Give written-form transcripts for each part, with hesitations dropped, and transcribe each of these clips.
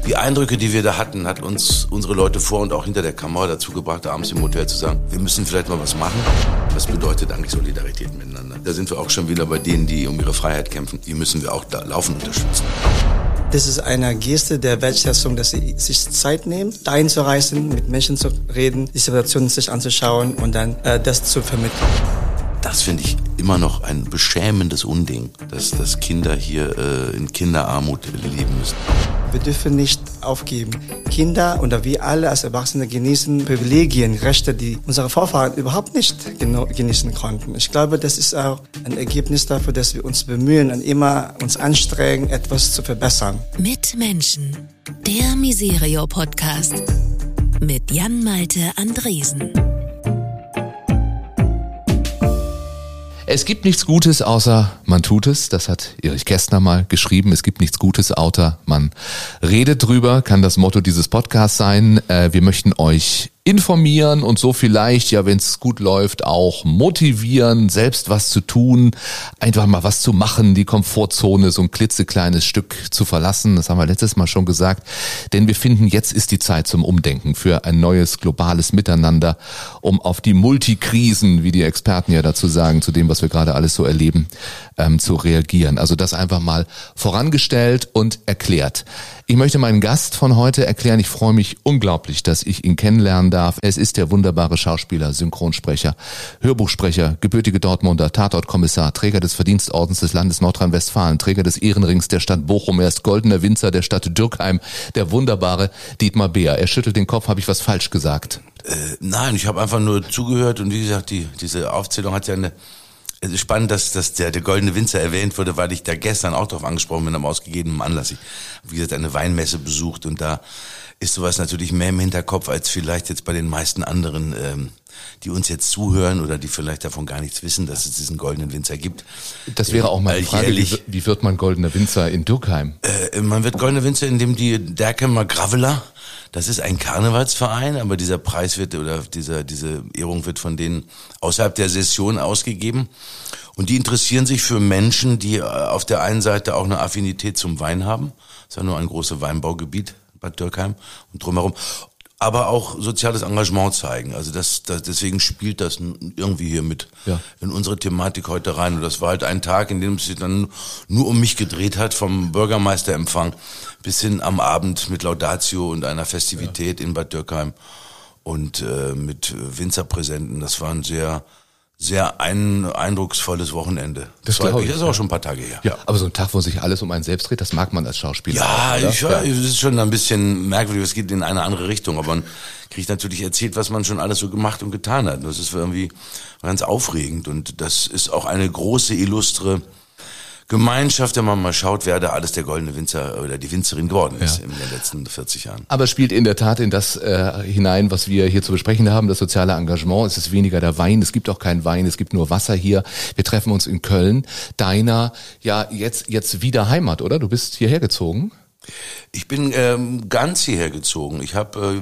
Die Eindrücke, die wir da hatten, hat uns unsere Leute vor und auch hinter der Kamera dazu gebracht, abends im Hotel zu sagen, wir müssen vielleicht mal was machen. Was bedeutet eigentlich Solidarität miteinander? Da sind wir auch schon wieder bei denen, die um ihre Freiheit kämpfen. Die müssen wir auch da laufend unterstützen. Das ist eine Geste der Wertschätzung, dass sie sich Zeit nehmen, dahin zu reisen, mit Menschen zu reden, die Situation sich anzuschauen und dann das zu vermitteln. Das finde ich immer noch ein beschämendes Unding, dass Kinder hier in Kinderarmut leben müssen. Wir dürfen nicht aufgeben. Kinder oder wir alle als Erwachsene genießen Privilegien, Rechte, die unsere Vorfahren überhaupt nicht genießen konnten. Ich glaube, das ist auch ein Ergebnis dafür, dass wir uns bemühen und immer uns anstrengen, etwas zu verbessern. Mit Menschen, der Miserio-Podcast mit Jan-Malte Andresen. Es gibt nichts Gutes, außer man tut es. Das hat Erich Kästner mal geschrieben. Es gibt nichts Gutes, außer man redet drüber. Kann das Motto dieses Podcasts sein. Wir möchten euch informieren und so vielleicht, ja, wenn es gut läuft, auch motivieren, selbst was zu tun, einfach mal was zu machen, die Komfortzone so ein klitzekleines Stück zu verlassen. Das haben wir letztes Mal schon gesagt. Denn wir finden, jetzt ist die Zeit zum Umdenken für ein neues globales Miteinander, um auf die Multikrisen, wie die Experten ja dazu sagen, zu dem, was wir gerade alles so erleben, zu reagieren. Also das einfach mal vorangestellt und erklärt. Ich möchte meinen Gast von heute erklären. Ich freue mich unglaublich, dass ich ihn kennenlernen darf. Es ist der wunderbare Schauspieler, Synchronsprecher, Hörbuchsprecher, gebürtige Dortmunder, Tatortkommissar, Träger des Verdienstordens des Landes Nordrhein-Westfalen, Träger des Ehrenrings der Stadt Bochum. Er ist goldener Winzer der Stadt Dürkheim, der wunderbare Dietmar Beer. Er schüttelt den Kopf. Habe ich was falsch gesagt? Nein, ich habe einfach nur zugehört und wie gesagt, diese Aufzählung hat ja es ist spannend, dass der Goldene Winzer erwähnt wurde, weil ich da gestern auch drauf angesprochen bin, am ausgegebenen Anlass. Ich habe, wie gesagt, eine Weinmesse besucht und da ist sowas natürlich mehr im Hinterkopf als vielleicht jetzt bei den meisten anderen, die uns jetzt zuhören oder die vielleicht davon gar nichts wissen, dass es diesen Goldenen Winzer gibt. Das wäre auch meine Frage, wie wird man Goldener Winzer in Dürkheim? Man wird Goldener Winzer, indem die Dürkheimer Graveler, das ist ein Karnevalsverein, aber dieser Preis wird oder diese Ehrung wird von denen außerhalb der Session ausgegeben. Und die interessieren sich für Menschen, die auf der einen Seite auch eine Affinität zum Wein haben. Das ist ja nur ein großes Weinbaugebiet, Bad Dürkheim und drumherum. Aber auch soziales Engagement zeigen. Also deswegen spielt das irgendwie hier mit in unsere Thematik heute rein. Und das war halt ein Tag, in dem es sich dann nur um mich gedreht hat, vom Bürgermeisterempfang bis hin am Abend mit Laudatio und einer Festivität in Bad Dürkheim und mit Winzerpräsenten. Das war ein sehr eindrucksvolles Wochenende. Das ist auch schon ein paar Tage her. Ja, aber so ein Tag, wo sich alles um einen selbst dreht, das mag man als Schauspieler. Ja, es ist schon ein bisschen merkwürdig, es geht in eine andere Richtung, aber man kriegt natürlich erzählt, was man schon alles so gemacht und getan hat. Das ist irgendwie ganz aufregend und das ist auch eine große, illustre Gemeinschaft, wenn man mal schaut, wer da alles der Goldene Winzer oder die Winzerin geworden ist in den letzten 40 Jahren. Aber es spielt in der Tat in das hinein, was wir hier zu besprechen haben, das soziale Engagement. Es ist weniger der Wein, es gibt auch keinen Wein, es gibt nur Wasser hier. Wir treffen uns in Köln, deiner jetzt wieder Heimat, oder? Du bist hierher gezogen? Ich bin ganz hierher gezogen. Ich habe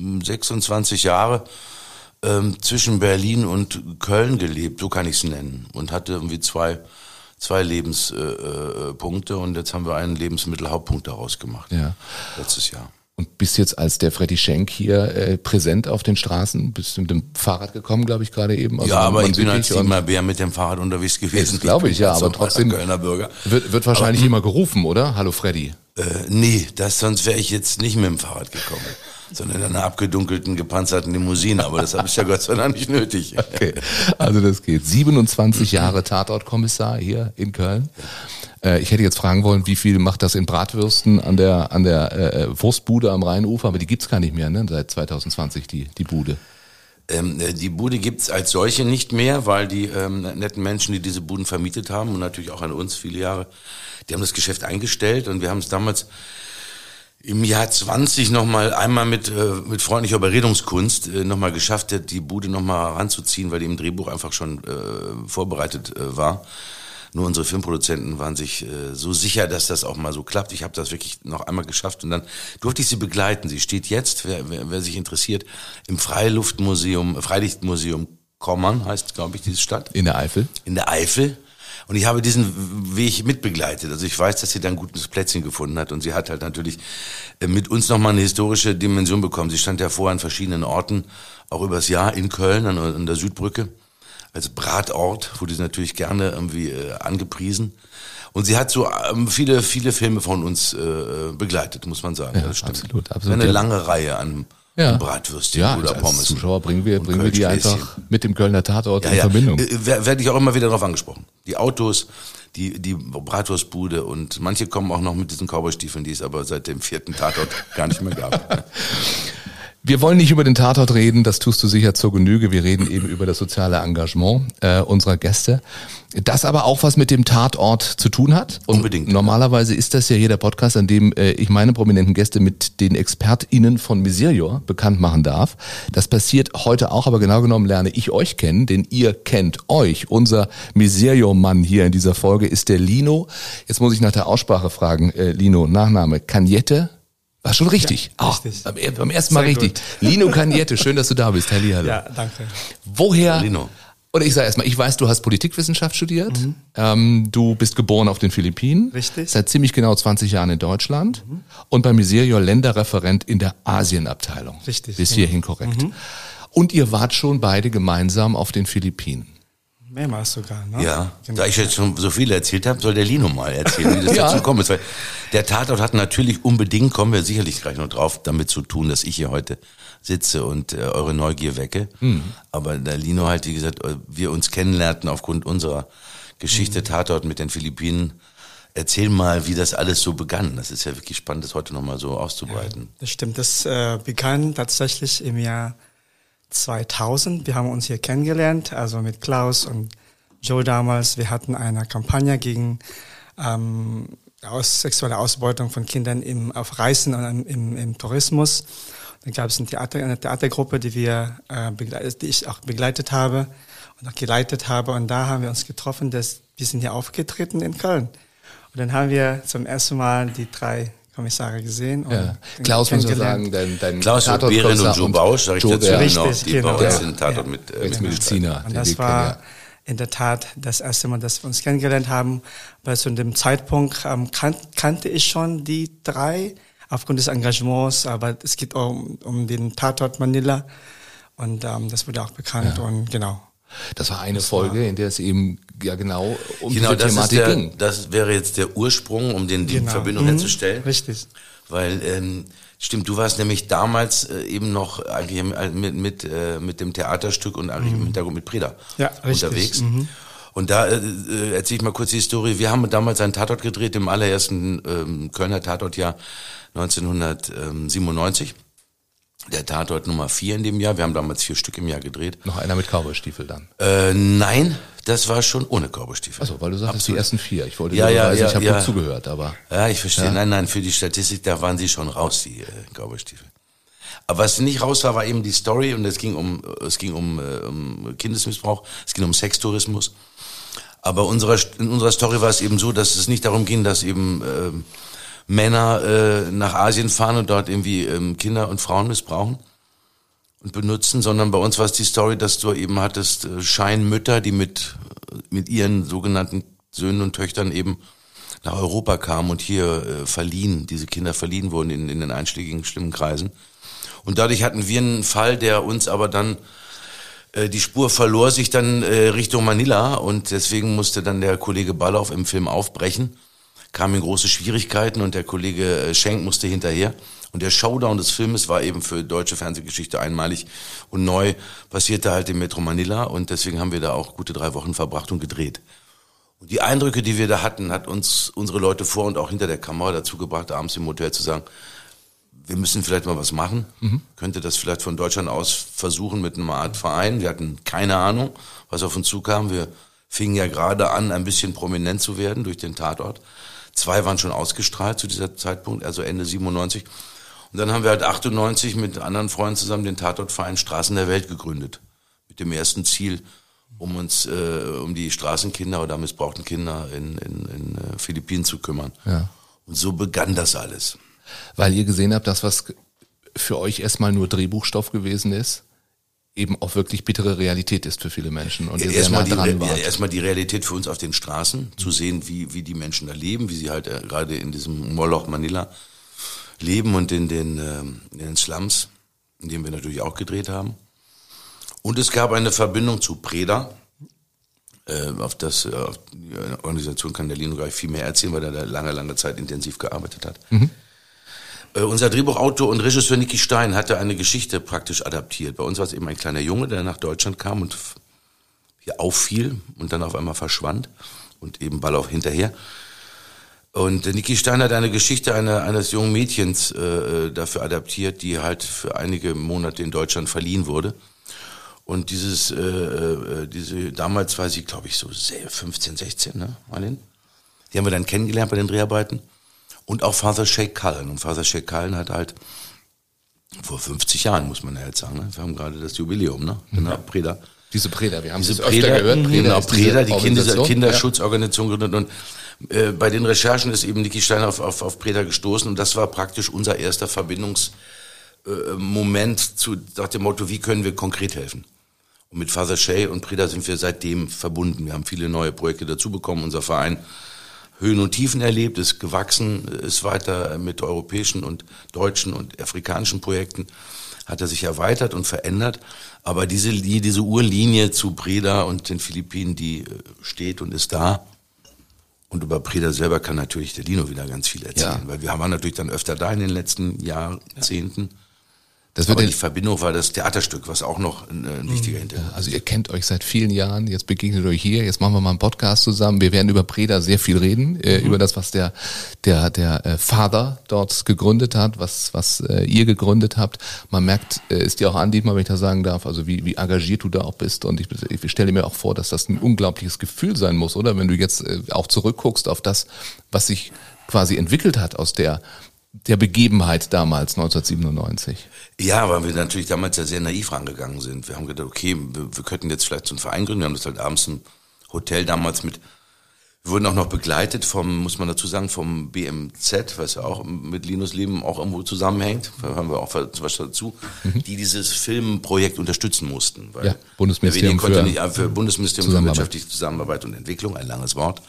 26 Jahre zwischen Berlin und Köln gelebt, so kann ich es nennen, und hatte irgendwie zwei Lebenspunkte und jetzt haben wir einen Lebensmittelhauptpunkt daraus gemacht. Ja. Letztes Jahr. Und bist jetzt als der Freddy Schenk hier präsent auf den Straßen? Bist du mit dem Fahrrad gekommen, glaube ich, gerade eben? Also ja, aber ich bin als Dietmar Beer mit dem Fahrrad unterwegs gewesen. Das glaube ich, ja, aber trotzdem Kölner Bürger. Wird wahrscheinlich immer gerufen, oder? Hallo Freddy. Nee, sonst wäre ich jetzt nicht mit dem Fahrrad gekommen, sondern in einer abgedunkelten, gepanzerten Limousine. Aber das habe ich ja Gott sei Dank nicht nötig. Okay, also das geht. 27 Jahre Tatortkommissar hier in Köln. Ich hätte jetzt fragen wollen, wie viel macht das in Bratwürsten an der Wurstbude am Rheinufer? Aber die gibt's gar nicht mehr, ne? Seit 2020 die Bude. Die Bude gibt's als solche nicht mehr, weil die netten Menschen, die diese Buden vermietet haben und natürlich auch an uns viele Jahre, die haben das Geschäft eingestellt und wir haben es damals im Jahr 20 nochmal einmal mit freundlicher Überredungskunst nochmal geschafft, die Bude nochmal ranzuziehen, weil die im Drehbuch einfach schon vorbereitet war. Nur unsere Filmproduzenten waren sich so sicher, dass das auch mal so klappt. Ich habe das wirklich noch einmal geschafft und dann durfte ich sie begleiten. Sie steht jetzt, wer sich interessiert, im Freilichtmuseum Kommern, heißt, glaube ich, diese Stadt. In der Eifel? In der Eifel. Und ich habe diesen Weg mitbegleitet. Also ich weiß, dass sie da ein gutes Plätzchen gefunden hat. Und sie hat halt natürlich mit uns nochmal eine historische Dimension bekommen. Sie stand ja vorher an verschiedenen Orten, auch übers Jahr in Köln, an der Südbrücke, als Bratort, wurde sie natürlich gerne irgendwie angepriesen. Und sie hat so viele Filme von uns begleitet, muss man sagen. Ja, das stimmt. absolut. Eine lange Reihe an Bratwürstchen oder Pommes. Als Zuschauer bringen wir die einfach mit dem Kölner Tatort in Verbindung. Werde ich auch immer wieder darauf angesprochen. Die Autos, die Bratwurstbude und manche kommen auch noch mit diesen Cowboystiefeln, die es aber seit dem 4. Tatort gar nicht mehr gab. Wir wollen nicht über den Tatort reden, das tust du sicher zur Genüge. Wir reden eben über das soziale Engagement unserer Gäste. Das aber auch was mit dem Tatort zu tun hat. Und unbedingt. Normalerweise ist das ja hier der Podcast, an dem ich meine prominenten Gäste mit den ExpertInnen von Miserior bekannt machen darf. Das passiert heute auch, aber genau genommen lerne ich euch kennen, denn ihr kennt euch. Unser Miserior-Mann hier in dieser Folge ist der Lino. Jetzt muss ich nach der Aussprache fragen, Lino, Nachname Cagnette. War schon richtig. Ja, richtig. Beim ersten Mal sehr richtig. Gut. Lino Cagnette, schön, dass du da bist. Hallihallo. Ja, danke. Woher, Lino. oder ich sage erstmal, ich weiß, du hast Politikwissenschaft studiert. Du bist geboren auf den Philippinen. Richtig. Seit ziemlich genau 20 Jahren in Deutschland. Und bei Miserior Länderreferent in der Asienabteilung. Richtig. Bis hierhin korrekt. Und ihr wart schon beide gemeinsam auf den Philippinen. Mehrmals sogar, ne? Ja, Genau. da ich jetzt schon so viel erzählt habe, soll der Lino mal erzählen, wie das dazu kommt. Weil der Tatort hat natürlich unbedingt, kommen wir sicherlich gleich noch drauf, damit zu tun, dass ich hier heute sitze und eure Neugier wecke. Aber der Lino halt, wie gesagt, wir uns kennenlernten aufgrund unserer Geschichte Tatort mit den Philippinen. Erzähl mal, wie das alles so begann. Das ist ja wirklich spannend, das heute nochmal so auszubreiten. Ja, das stimmt, das begann tatsächlich im Jahr 2000. Wir haben uns hier kennengelernt, also mit Klaus und Joe damals. Wir hatten eine Kampagne gegen sexuelle Ausbeutung von Kindern auf Reisen und im Tourismus. Dann gab es eine Theatergruppe, die ich auch begleitet habe und auch geleitet habe. Und da haben wir uns getroffen, wir sind hier aufgetreten in Köln. Und dann haben wir zum ersten Mal die 3 Kommissare gesehen. Und Klaus muss man sagen, dein Klaus Behrendt und Joe Bausch, sag ich dazu, die bei uns den Tatort mit Mediziner. Und das war in der Tat das erste Mal, dass wir uns kennengelernt haben, weil zu dem Zeitpunkt kannte ich schon die 3 aufgrund des Engagements, aber es geht auch um den Tatort Manila und das wurde auch bekannt und genau. Das war eine Folge, in der es eben genau um diese Thematik ging. Das wäre jetzt der Ursprung, um die Verbindung herzustellen. Richtig. Weil, stimmt, du warst nämlich damals eben noch eigentlich mit dem Theaterstück und eigentlich im Hintergrund mit Preda unterwegs. Und da erzähle ich mal kurz die Historie. Wir haben damals einen Tatort gedreht, im allerersten Kölner Tatortjahr 1997. Der Tatort Nummer 4 in dem Jahr. Wir haben damals 4 Stück im Jahr gedreht. Noch einer mit Cowboystiefel dann? Nein, das war schon ohne Cowboystiefel. Also, weil du sagst, die ersten 4. Ich wollte ich habe gut zugehört, aber. Ja, ich verstehe. Ja. Nein, für die Statistik, da waren sie schon raus, die Cowboystiefel. Aber was nicht raus war eben die Story und es ging um Kindesmissbrauch, es ging um Sextourismus. Aber in unserer Story war es eben so, dass es nicht darum ging, dass eben Männer nach Asien fahren und dort irgendwie Kinder und Frauen missbrauchen und benutzen, sondern bei uns war es die Story, dass du eben hattest Scheinmütter, die mit ihren sogenannten Söhnen und Töchtern eben nach Europa kamen und hier diese Kinder verliehen wurden in den einschlägigen schlimmen Kreisen. Und dadurch hatten wir einen Fall, der uns aber dann die Spur verlor sich dann Richtung Manila und deswegen musste dann der Kollege Ballauf im Film aufbrechen, kam in große Schwierigkeiten und der Kollege Schenk musste hinterher. Und der Showdown des Filmes war eben für deutsche Fernsehgeschichte einmalig und neu, passierte halt in Metro Manila und deswegen haben wir da auch gute 3 Wochen verbracht und gedreht. Und die Eindrücke, die wir da hatten, hat uns unsere Leute vor und auch hinter der Kamera dazu gebracht, abends im Hotel zu sagen, wir müssen vielleicht mal was machen. Könnte das vielleicht von Deutschland aus versuchen mit einer Art Verein. Wir hatten keine Ahnung, was auf uns zukam. Wir fingen ja gerade an, ein bisschen prominent zu werden durch den Tatort. 2 waren schon ausgestrahlt zu dieser Zeitpunkt, also Ende 97. Und dann haben wir halt 98 mit anderen Freunden zusammen den Tatortverein Straßen der Welt gegründet. Mit dem ersten Ziel, um uns um die Straßenkinder oder missbrauchten Kinder in Philippinen zu kümmern. Ja. Und so begann das alles. Weil ihr gesehen habt, dass was für euch erstmal nur Drehbuchstoff gewesen ist, eben auch wirklich bittere Realität ist für viele Menschen und ihr sehr Erstmal nah dran wart. erstmal die Realität für uns auf den Straßen, zu sehen, wie die Menschen da leben, wie sie halt gerade in diesem Moloch Manila leben und in den Slums, in denen wir natürlich auch gedreht haben. Und es gab eine Verbindung zu Preda. Auf die Organisation kann der Lino gleich viel mehr erzählen, weil er da lange Zeit intensiv gearbeitet hat. Unser Drehbuchautor und Regisseur Niki Stein hatte eine Geschichte praktisch adaptiert. Bei uns war es eben ein kleiner Junge, der nach Deutschland kam und hier auffiel und dann auf einmal verschwand und eben Ball auch hinterher. Und Niki Stein hat eine Geschichte eines jungen Mädchens dafür adaptiert, die halt für einige Monate in Deutschland verliehen wurde. Und diese damals war sie, glaube ich, so 15, 16, ne, Marlene? Die haben wir dann kennengelernt bei den Dreharbeiten. Und auch Father Sheikh Cullen. Und Father Sheikh Cullen hat halt vor 50 Jahren, muss man ja jetzt sagen, ne? Wir haben gerade das Jubiläum, ne? Genau, Preda. Diese Preda, wir haben diese es öfter gehört. Preda, die Kinderschutzorganisation gegründet. Und bei den Recherchen ist eben Niki Stein auf Preda gestoßen. Und das war praktisch unser erster Verbindungsmoment nach dem Motto, wie können wir konkret helfen? Und mit Father Sheikh und Preda sind wir seitdem verbunden. Wir haben viele neue Projekte dazu bekommen. Unser Verein Höhen und Tiefen erlebt, ist gewachsen, ist weiter mit europäischen und deutschen und afrikanischen Projekten, hat er sich erweitert und verändert. Aber diese Urlinie zu Preda und den Philippinen, die steht und ist da. Und über Preda selber kann natürlich der Lino wieder ganz viel erzählen, weil wir waren natürlich dann öfter da in den letzten Jahrzehnten. Aber die Verbindung war das Theaterstück, was auch noch ein wichtiger Hintergrund ist. Also ihr kennt euch seit vielen Jahren, jetzt begegnet euch hier, jetzt machen wir mal einen Podcast zusammen. Wir werden über Preda sehr viel reden, über das, was der Vater dort gegründet hat, was ihr gegründet habt. Man merkt, ist dir auch an, Dietmar, wenn ich das sagen darf, also wie engagiert du da auch bist. Und ich stelle mir auch vor, dass das ein unglaubliches Gefühl sein muss, oder? Wenn du jetzt auch zurückguckst auf das, was sich quasi entwickelt hat aus der Begebenheit damals, 1997. Ja, weil wir natürlich damals ja sehr naiv rangegangen sind. Wir haben gedacht, okay, wir könnten jetzt vielleicht so einen Verein gründen. Wir haben das halt abends im Hotel damals wir wurden auch noch begleitet muss man dazu sagen, vom BMZ, was ja auch mit Linus Leben auch irgendwo zusammenhängt. Da haben wir auch was dazu, die dieses Filmprojekt unterstützen mussten. Weil Bundesministerium für Bundesministerium für wirtschaftliche Zusammenarbeit und Entwicklung, ein langes Wort.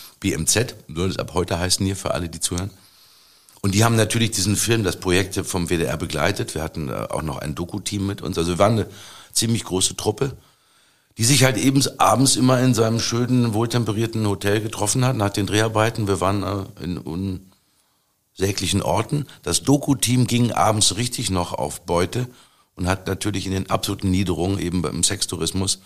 BMZ, würde es ab heute heißen hier für alle, die zuhören. Und die haben natürlich diesen Film, das Projekt vom WDR begleitet. Wir hatten auch noch ein Doku-Team mit uns. Also wir waren eine ziemlich große Truppe, die sich halt eben abends immer in seinem schönen, wohltemperierten Hotel getroffen hat, nach den Dreharbeiten. Wir waren in unsäglichen Orten. Das Doku-Team ging abends richtig noch auf Beute und hat natürlich in den absoluten Niederungen, eben beim Sextourismus,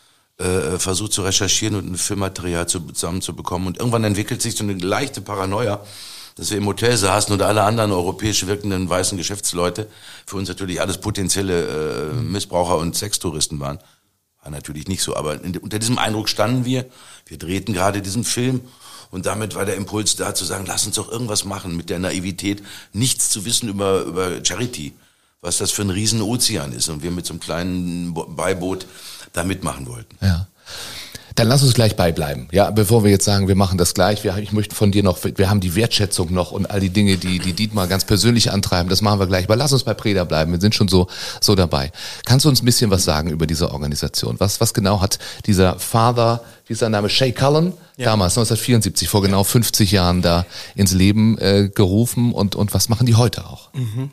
versucht zu recherchieren und ein Filmmaterial zusammenzubekommen. Und irgendwann entwickelt sich so eine leichte Paranoia, dass wir im Hotel saßen und alle anderen europäisch wirkenden weißen Geschäftsleute für uns natürlich alles potenzielle Missbraucher und Sextouristen waren. War natürlich nicht so, aber unter diesem Eindruck standen wir. Wir drehten gerade diesen Film und damit war der Impuls da zu sagen, lass uns doch irgendwas machen mit der Naivität, nichts zu wissen über Charity, was das für ein riesen Ozean ist und wir mit so einem kleinen Beiboot da mitmachen wollten. Ja. Dann lass uns gleich beibleiben, ja, bevor wir jetzt sagen, wir machen das gleich. Ich möchte von dir noch, wir haben die Wertschätzung noch und all die Dinge, die Dietmar ganz persönlich antreiben, das machen wir gleich. Aber lass uns bei Preda bleiben, wir sind schon so dabei. Kannst du uns ein bisschen was sagen über diese Organisation? Was genau hat dieser Father, wie ist sein Name, Sheikh Cullen, damals 1974, vor genau 50 Jahren da ins Leben gerufen und was machen die heute auch?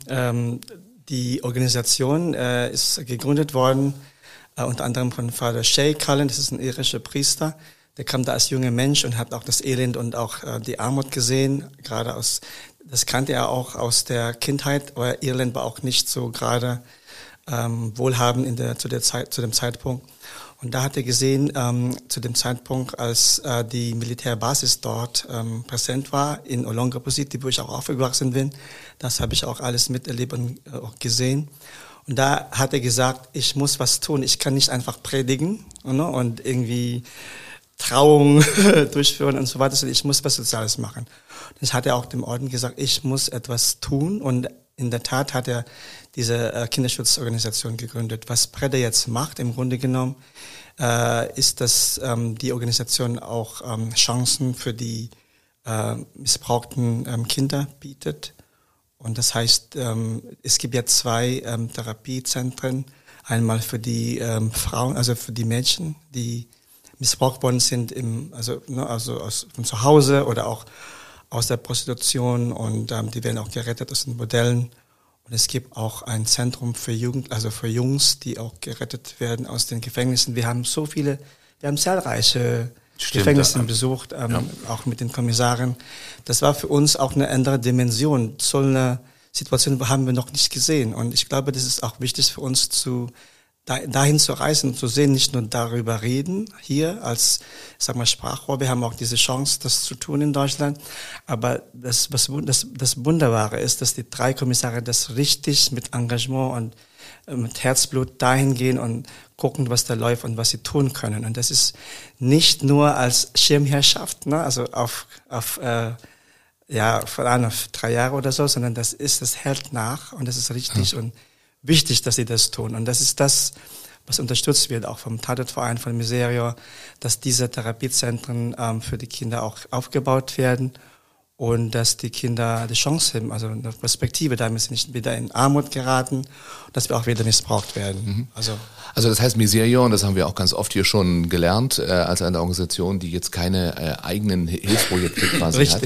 Die Organisation ist gegründet worden, unter anderem von Father Sheikh Cullen, das ist ein irischer Priester, der kam da als junger Mensch und hat auch das Elend und auch die Armut gesehen, das kannte er auch aus der Kindheit, aber Irland war auch nicht so gerade wohlhabend zu dem Zeitpunkt. Und da hat er gesehen, zu dem Zeitpunkt, als die Militärbasis dort präsent war, in Olongapo City, wo ich auch aufgewachsen bin, das habe ich auch alles miterlebt und auch gesehen. Und da hat er gesagt, ich muss was tun, ich kann nicht einfach predigen und irgendwie Trauung durchführen und so weiter, sondern ich muss was Soziales machen. Das hat er auch dem Orden gesagt, ich muss etwas tun und in der Tat hat er diese Kinderschutzorganisation gegründet. Was Preda jetzt macht, im Grunde genommen, ist, dass die Organisation auch Chancen für die missbrauchten Kinder bietet. Und das heißt, es gibt jetzt 2 Therapiezentren, Einmal für die Frauen, also für die Mädchen, die missbraucht worden sind, von zu Hause oder auch aus der Prostitution, und die werden auch gerettet aus den Bordellen. Und es gibt auch ein Zentrum für für Jungs, die auch gerettet werden aus den Gefängnissen. Wir haben zahlreiche Gefängnisse besucht, auch mit den Kommissaren. Das war für uns auch eine andere Dimension. So eine Situation haben wir noch nicht gesehen. Und ich glaube, das ist auch wichtig für uns, dahin zu reisen und zu sehen, nicht nur darüber reden, hier als, Sprachrohr. Wir haben auch diese Chance, das zu tun in Deutschland. Aber das Wunderbare ist, dass die 3 Kommissare das richtig mit Engagement und mit Herzblut dahin gehen und gucken, was da läuft und was sie tun können. Und das ist nicht nur als Schirmherrschaft, ne, also auf 3 Jahre oder so, sondern das hält nach, und das ist richtig und wichtig, dass sie das tun. Und das ist das, was unterstützt wird, auch vom Tatortverein, von Miserio, dass diese Therapiezentren für die Kinder auch aufgebaut werden und dass die Kinder die Chance haben, also eine Perspektive, damit sie nicht wieder in Armut geraten und dass wir auch wieder missbraucht werden. Also das heißt Miserio, und das haben wir auch ganz oft hier schon gelernt, als eine Organisation, die jetzt keine eigenen Hilfsprojekte quasi hat,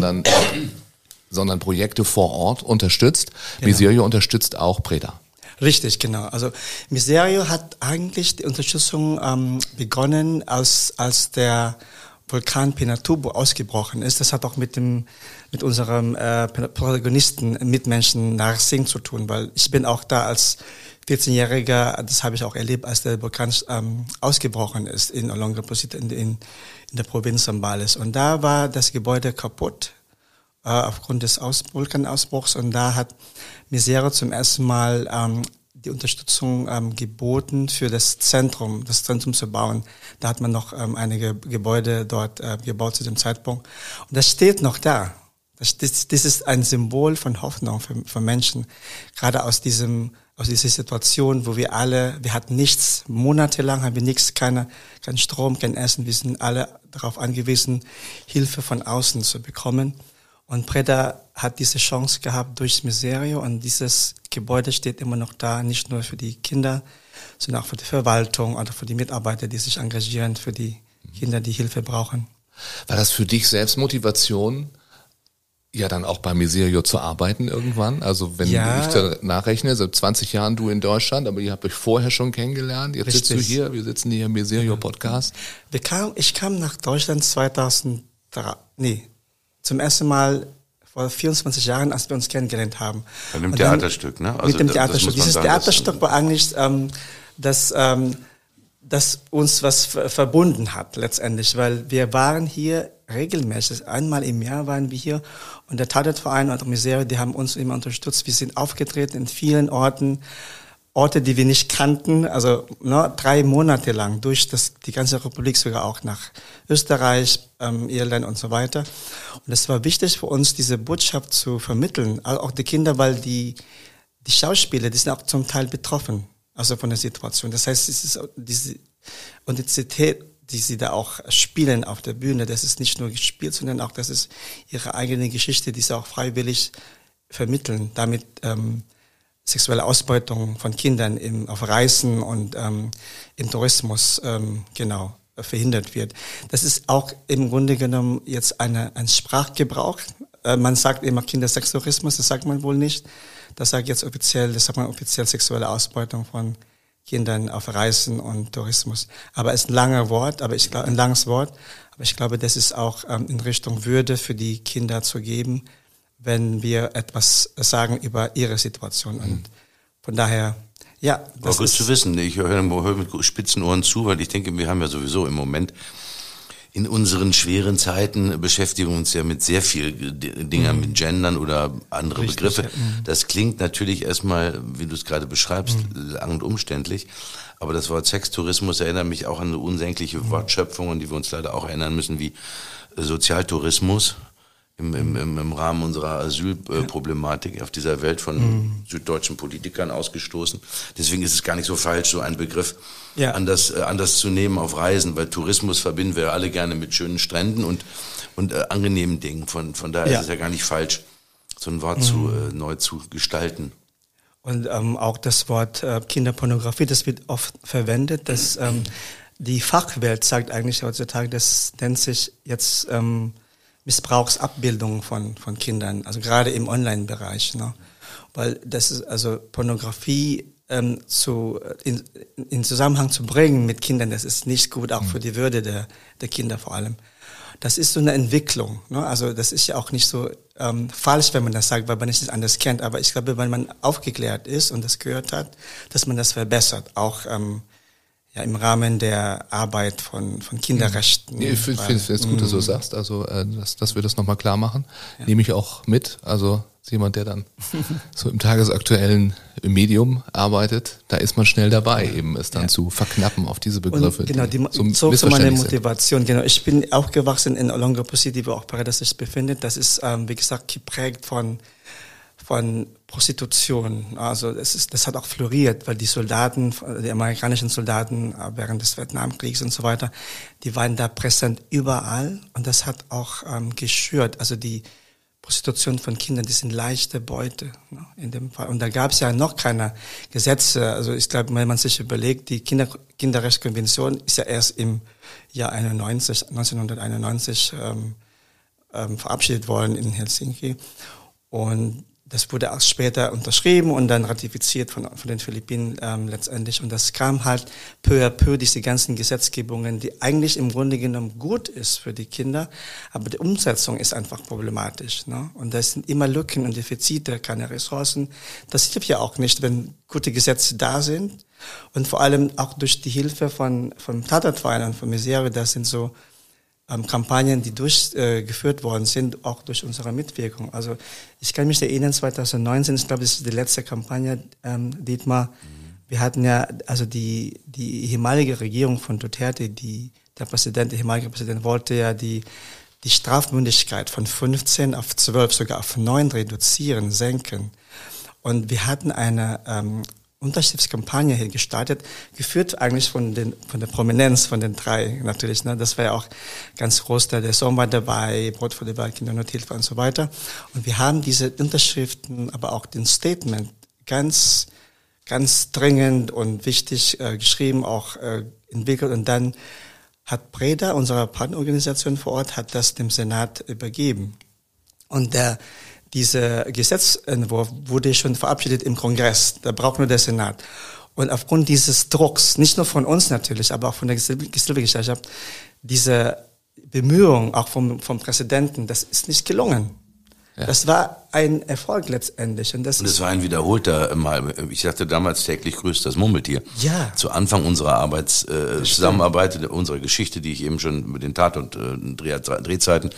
sondern Projekte vor Ort unterstützt. Genau. Miserio unterstützt auch Preda. Richtig, genau. Also Miserio hat eigentlich die Unterstützung begonnen, als der Vulkan Pinatubo ausgebrochen ist. Das hat auch mit unserem Protagonisten, Mitmenschen Narsing zu tun, weil ich bin auch da als 14-Jähriger, das habe ich auch erlebt, als der Vulkan ausgebrochen ist in Olongapo in der Provinz Zambales. Und da war das Gebäude kaputt aufgrund des Vulkanausbruchs, und da hat Miserio zum ersten Mal die Unterstützung geboten, für das Zentrum zu bauen. Da hat man noch einige Gebäude dort gebaut zu dem Zeitpunkt. Und das steht noch da. Das ist ein Symbol von Hoffnung für Menschen. Gerade aus dieser Situation, wo wir hatten nichts, monatelang haben wir nichts, kein Strom, kein Essen. Wir sind alle darauf angewiesen, Hilfe von außen zu bekommen. Und Preda hat diese Chance gehabt durch Miserio, und dieses Gebäude steht immer noch da, nicht nur für die Kinder, sondern auch für die Verwaltung oder für die Mitarbeiter, die sich engagieren, für die Kinder, die Hilfe brauchen. War das für dich selbst Motivation, ja dann auch bei Miserio zu arbeiten irgendwann? Also wenn ich da nachrechne, seit 20 Jahren du in Deutschland, aber ihr habt euch vorher schon kennengelernt, jetzt sitzt du hier, wir sitzen hier im Miserio-Podcast. Ich kam nach Deutschland 2003, zum ersten Mal vor 24 Jahren, als wir uns kennengelernt haben. Bei dem Theaterstück, ne? Also mit dem Theaterstück. Dieses Theaterstück war eigentlich das uns was verbunden hat letztendlich, weil wir waren hier regelmäßig, einmal im Jahr waren wir hier, und der Tatortverein und Miserio, die haben uns immer unterstützt. Wir sind aufgetreten in vielen Orte, die wir nicht kannten, also 3 Monate lang durch die ganze Republik, sogar auch nach Österreich, Irland und so weiter. Und es war wichtig für uns, diese Botschaft zu vermitteln, auch die Kinder, weil die Schauspieler, die sind auch zum Teil betroffen, also von der Situation. Das heißt, es ist diese Authentizität, die sie da auch spielen auf der Bühne, das ist nicht nur gespielt, sondern auch, das ist ihre eigene Geschichte, die sie auch freiwillig vermitteln, damit sexuelle Ausbeutung von Kindern auf Reisen und im Tourismus verhindert wird. Das ist auch im Grunde genommen jetzt ein Sprachgebrauch. Man sagt immer Kindersextourismus, das sagt man wohl nicht. Das sagt man offiziell sexuelle Ausbeutung von Kindern auf Reisen und Tourismus. Aber es ist ein langes Wort, aber ich glaube, das ist auch in Richtung Würde für die Kinder zu geben, wenn wir etwas sagen über ihre Situation. Und von daher, ja. Das war gut zu wissen. Ich höre mit spitzen Ohren zu, weil ich denke, wir haben ja sowieso im Moment in unseren schweren Zeiten beschäftigen uns ja mit sehr viel Dingen, mit Gendern oder andere Begriffe. Ja. Das klingt natürlich erstmal, wie du es gerade beschreibst, lang und umständlich. Aber das Wort Sextourismus erinnert mich auch an eine unsägliche Wortschöpfung, an die wir uns leider auch erinnern müssen, wie Sozialtourismus. Im Rahmen unserer Asylproblematik auf dieser Welt von süddeutschen Politikern ausgestoßen. Deswegen ist es gar nicht so falsch, so einen Begriff anders zu nehmen auf Reisen, weil Tourismus verbinden wir alle gerne mit schönen Stränden und angenehmen Dingen. Von daher ist es ja gar nicht falsch, so ein Wort neu zu gestalten. Und auch das Wort Kinderpornografie, das wird oft verwendet. Das, die Fachwelt sagt eigentlich heutzutage, das nennt sich jetzt Missbrauchsabbildung von Kindern, also gerade im Online-Bereich. Ne? Weil das ist also Pornografie in Zusammenhang zu bringen mit Kindern, das ist nicht gut, auch für die Würde der Kinder vor allem. Das ist so eine Entwicklung. Ne? Also das ist ja auch nicht so falsch, wenn man das sagt, weil man es nicht anders kennt. Aber ich glaube, wenn man aufgeklärt ist und das gehört hat, dass man das verbessert, auch im Rahmen der Arbeit von Kinderrechten. Ich finde es gut, dass du das sagst, also dass wir das nochmal klar machen. Ja. Nehme ich auch mit, also jemand, der dann so im tagesaktuellen Medium arbeitet, da ist man schnell dabei, eben es dann zu verknappen auf diese Begriffe. Und genau, so für meine Motivation. Genau, ich bin aufgewachsen in Olongaposi, wo auch Pareda sich befindet. Das ist, wie gesagt, geprägt von Prostitution. Also das hat auch floriert, weil die amerikanischen Soldaten während des Vietnamkriegs und so weiter, die waren da präsent überall und das hat auch geschürt. Also die Prostitution von Kindern, die sind leichte Beute, ne, in dem Fall. Und da gab es ja noch keine Gesetze. Also ich glaube, wenn man sich überlegt, die Kinderrechtskonvention ist ja erst im Jahr 1991 verabschiedet worden in Helsinki. Und das wurde auch später unterschrieben und dann ratifiziert von den Philippinen letztendlich. Und das kam halt peu à peu, diese ganzen Gesetzgebungen, die eigentlich im Grunde genommen gut ist für die Kinder, aber die Umsetzung ist einfach problematisch. Ne? Und da sind immer Lücken und Defizite, keine Ressourcen. Das hilft ja auch nicht, wenn gute Gesetze da sind. Und vor allem auch durch die Hilfe vom Tatortverein und von Miserio, das sind so Kampagnen, die durchgeführt worden sind, auch durch unsere Mitwirkung. Also ich kann mich erinnern, 2019, ich glaube, das ist die letzte Kampagne, Dietmar, wir hatten ja, also die ehemalige Regierung von Duterte, der ehemalige Präsident wollte ja die Strafmündigkeit von 15 auf 12, sogar auf 9 reduzieren, senken. Und wir hatten eine Unterschriftskampagne hier gestartet, geführt eigentlich von der Prominenz von den 3 natürlich. Ne? Das war ja auch ganz groß, der Sohn war dabei, Brot für die Wahl, Kindernothilfe und so weiter. Und wir haben diese Unterschriften, aber auch den Statement ganz, ganz dringend und wichtig geschrieben, auch entwickelt. Und dann hat Pareda, unsere Partnerorganisation vor Ort, hat das dem Senat übergeben. Und dieser Gesetzentwurf wurde schon verabschiedet im Kongress. Da braucht nur der Senat. Und aufgrund dieses Drucks, nicht nur von uns natürlich, aber auch von der Gesellschaft, diese Bemühungen auch vom Präsidenten, das ist nicht gelungen. Ja. Das war ein Erfolg letztendlich. Und es war ein wiederholter Mal. Ich sagte damals, täglich grüßt das Murmeltier. Ja. Zu Anfang unserer Zusammenarbeit, unserer Geschichte, die ich eben schon mit den Tat- und Drehzeiten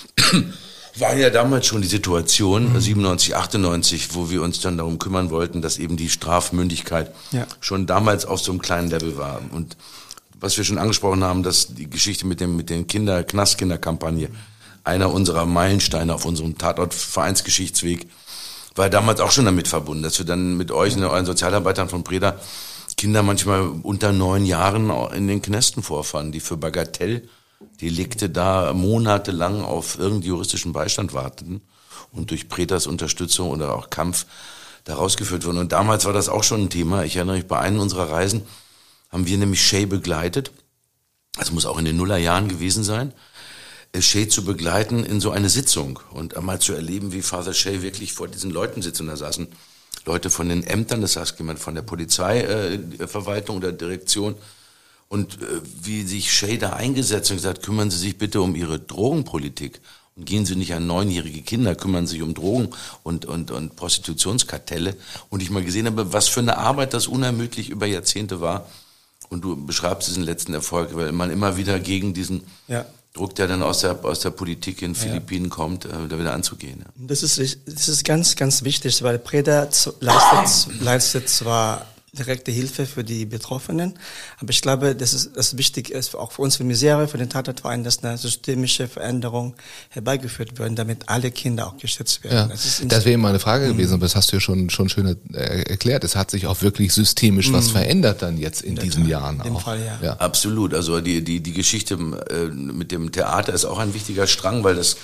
war ja damals schon die Situation, 97, 98, wo wir uns dann darum kümmern wollten, dass eben die Strafmündigkeit schon damals auf so einem kleinen Level war. Und was wir schon angesprochen haben, dass die Geschichte mit den Knastkinderkampagne, einer unserer Meilensteine auf unserem Tatort-Vereinsgeschichtsweg, war damals auch schon damit verbunden, dass wir dann mit euch, euren Sozialarbeitern von Pareda, Kinder manchmal unter 9 Jahren in den Knästen vorfahren, die für Bagatelldelikte da monatelang auf irgendeinen juristischen Beistand warteten und durch Predas Unterstützung oder auch Kampf da rausgeführt wurden. Und damals war das auch schon ein Thema. Ich erinnere mich, bei einer unserer Reisen haben wir nämlich Shay begleitet. Das muss auch in den Nullerjahren gewesen sein. Shay zu begleiten in so eine Sitzung und einmal zu erleben, wie Father Shay wirklich vor diesen Leuten sitzt. Und da saßen Leute von den Ämtern, das heißt jemand von der Polizeiverwaltung oder Direktion, und wie sich Shay da eingesetzt und gesagt, kümmern Sie sich bitte um Ihre Drogenpolitik und gehen Sie nicht an 9-jährige Kinder, kümmern Sie sich um Drogen und Prostitutionskartelle. Und ich mal gesehen habe, was für eine Arbeit das unermüdlich über Jahrzehnte war. Und du beschreibst diesen letzten Erfolg, weil man immer wieder gegen diesen Druck, der dann aus der Politik in Philippinen kommt, da wieder anzugehen. Ja. Das ist ganz, ganz wichtig, weil Pareda leistet zwar direkte Hilfe für die Betroffenen, aber ich glaube, das wichtig ist auch für uns, für Miserio, für den Tatortverein, dass eine systemische Veränderung herbeigeführt wird, damit alle Kinder auch geschützt werden. Ja, das wäre meine Frage gewesen, aber das hast du ja schon schön erklärt. Es hat sich auch wirklich systemisch was verändert dann jetzt in diesen Jahren. In dem Fall, ja. Absolut. Also die Geschichte mit dem Theater ist auch ein wichtiger Strang, weil das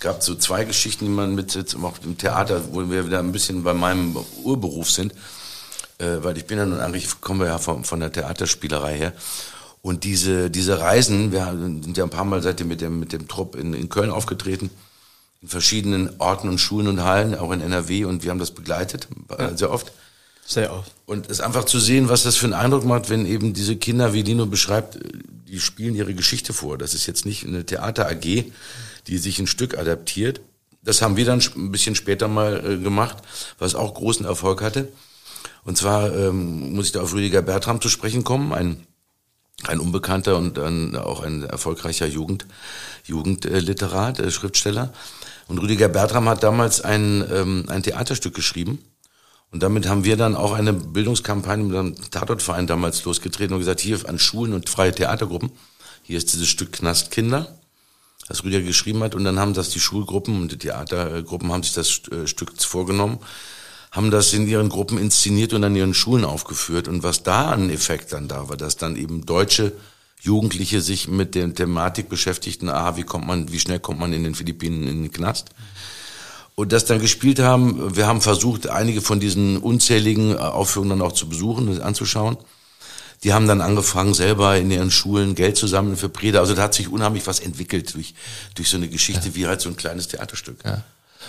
gab so 2 Geschichten, die man mit jetzt auch im Theater, wo wir wieder ein bisschen bei meinem Urberuf sind, weil ich bin ja nun eigentlich, kommen wir ja von der Theaterspielerei her. Und diese Reisen, wir sind ja ein paar Mal seitdem mit dem Trupp in Köln aufgetreten, in verschiedenen Orten und Schulen und Hallen, auch in NRW, und wir haben das begleitet, sehr oft. Sehr oft. Und es einfach zu sehen, was das für einen Eindruck macht, wenn eben diese Kinder, wie Lino beschreibt, die spielen ihre Geschichte vor. Das ist jetzt nicht eine Theater-AG, die sich ein Stück adaptiert. Das haben wir dann ein bisschen später mal gemacht, was auch großen Erfolg hatte. Und zwar muss ich da auf Rüdiger Bertram zu sprechen kommen, ein unbekannter und dann auch ein erfolgreicher Jugendliterat, Schriftsteller. Und Rüdiger Bertram hat damals ein Theaterstück geschrieben. Und damit haben wir dann auch eine Bildungskampagne mit einem Tatortverein damals losgetreten und gesagt, hier an Schulen und freie Theatergruppen, hier ist dieses Stück Knastkinder, das Rüdiger geschrieben hat. Und dann haben das die Schulgruppen und die Theatergruppen haben sich das Stück vorgenommen, haben das in ihren Gruppen inszeniert und an ihren Schulen aufgeführt. Und was da an Effekt dann da war, dass dann eben deutsche Jugendliche sich mit der Thematik beschäftigten, wie schnell kommt man in den Philippinen in den Knast? Und das dann gespielt haben. Wir haben versucht, einige von diesen unzähligen Aufführungen dann auch zu besuchen und anzuschauen. Die haben dann angefangen, selber in ihren Schulen Geld zu sammeln für Prediger. Also da hat sich unheimlich was entwickelt durch so eine Geschichte, wie halt so ein kleines Theaterstück. Ja.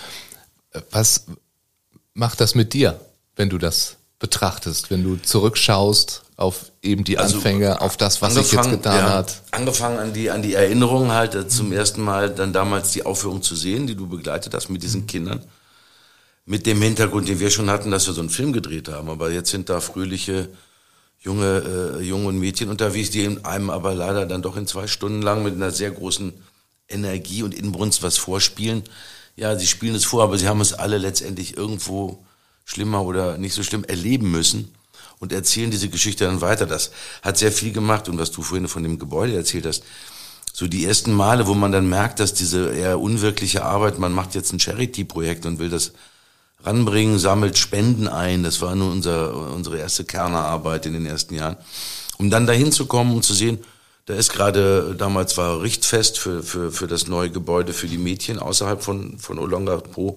Was macht das mit dir, wenn du das betrachtest, wenn du zurückschaust auf eben die Anfänge, auf das, was sich jetzt getan hat? Angefangen an die Erinnerungen halt, zum ersten Mal dann damals die Aufführung zu sehen, die du begleitet hast mit diesen Kindern. Mit dem Hintergrund, den wir schon hatten, dass wir so einen Film gedreht haben. Aber jetzt sind da fröhliche junge und Mädchen unterwegs, die einem aber leider dann doch in 2 Stunden lang mit einer sehr großen Energie und Inbrunst was vorspielen. Ja, sie spielen es vor, aber sie haben es alle letztendlich irgendwo schlimmer oder nicht so schlimm erleben müssen und erzählen diese Geschichte dann weiter. Das hat sehr viel gemacht. Und was du vorhin von dem Gebäude erzählt hast, so die ersten Male, wo man dann merkt, dass diese eher unwirkliche Arbeit, man macht jetzt ein Charity-Projekt und will das ranbringen, sammelt Spenden ein. Das war nur unsere erste Kernerarbeit in den ersten Jahren. Um dann dahin zu kommen und zu sehen, da ist gerade, damals war Richtfest für das neue Gebäude für die Mädchen außerhalb von Olongapo.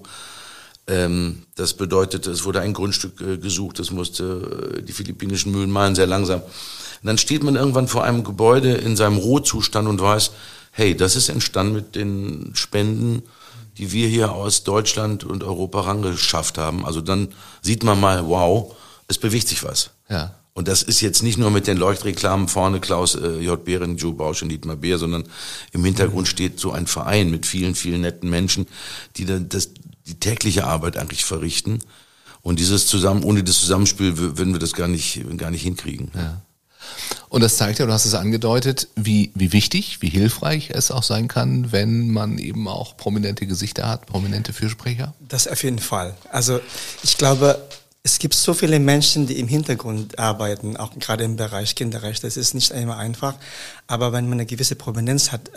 Das bedeutete, es wurde ein Grundstück gesucht, das musste die philippinischen Mühlen mahlen, sehr langsam. Und dann steht man irgendwann vor einem Gebäude in seinem Rohzustand und weiß, hey, das ist entstanden mit den Spenden, die wir hier aus Deutschland und Europa rangeschafft haben. Also dann sieht man mal, wow, es bewegt sich was. Ja. Und das ist jetzt nicht nur mit den Leuchtreklamen vorne Klaus J. Behrendt, Joe Bausch und Dietmar Beer, sondern im Hintergrund steht so ein Verein mit vielen, vielen netten Menschen, die dann die tägliche Arbeit eigentlich verrichten. Und ohne das Zusammenspiel würden wir das gar nicht hinkriegen. Ja. Und das zeigt ja, du hast es angedeutet, wie wichtig, wie hilfreich es auch sein kann, wenn man eben auch prominente Gesichter hat, prominente Fürsprecher. Das auf jeden Fall. Also ich glaube, es gibt so viele Menschen, die im Hintergrund arbeiten, auch gerade im Bereich Kinderrecht. Das ist nicht immer einfach. Aber wenn man eine gewisse Prominenz hat,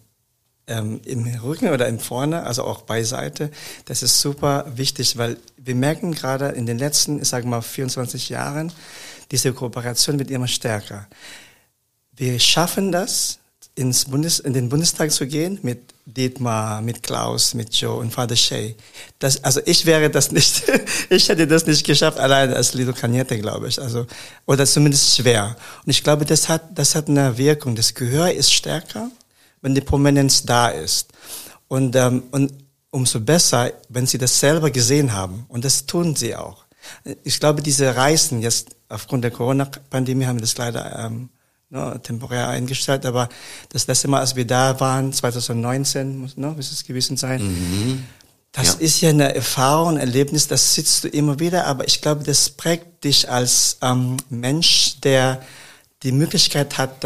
im Rücken oder im Vorne, also auch beiseite, das ist super wichtig, weil wir merken gerade in den letzten, ich sage mal 24 Jahren, diese Kooperation wird immer stärker. Wir schaffen das, in den Bundestag zu gehen mit Dietmar, mit Klaus, mit Joe und Vater Shay. Also ich wäre das nicht, ich hätte das nicht geschafft, alleine als Lido Cañete, glaube ich. Also, oder zumindest schwer. Und ich glaube, das hat eine Wirkung. Das Gehör ist stärker, wenn die Prominenz da ist. Und umso besser, wenn sie das selber gesehen haben. Und das tun sie auch. Ich glaube, diese Reisen jetzt aufgrund der Corona-Pandemie haben wir das leider temporär eingestellt, aber das letzte Mal, als wir da waren, 2019, muss es gewesen sein, das ist ja eine Erfahrung, ein Erlebnis, das sitzt du immer wieder, aber ich glaube, das prägt dich als Mensch, der die Möglichkeit hat,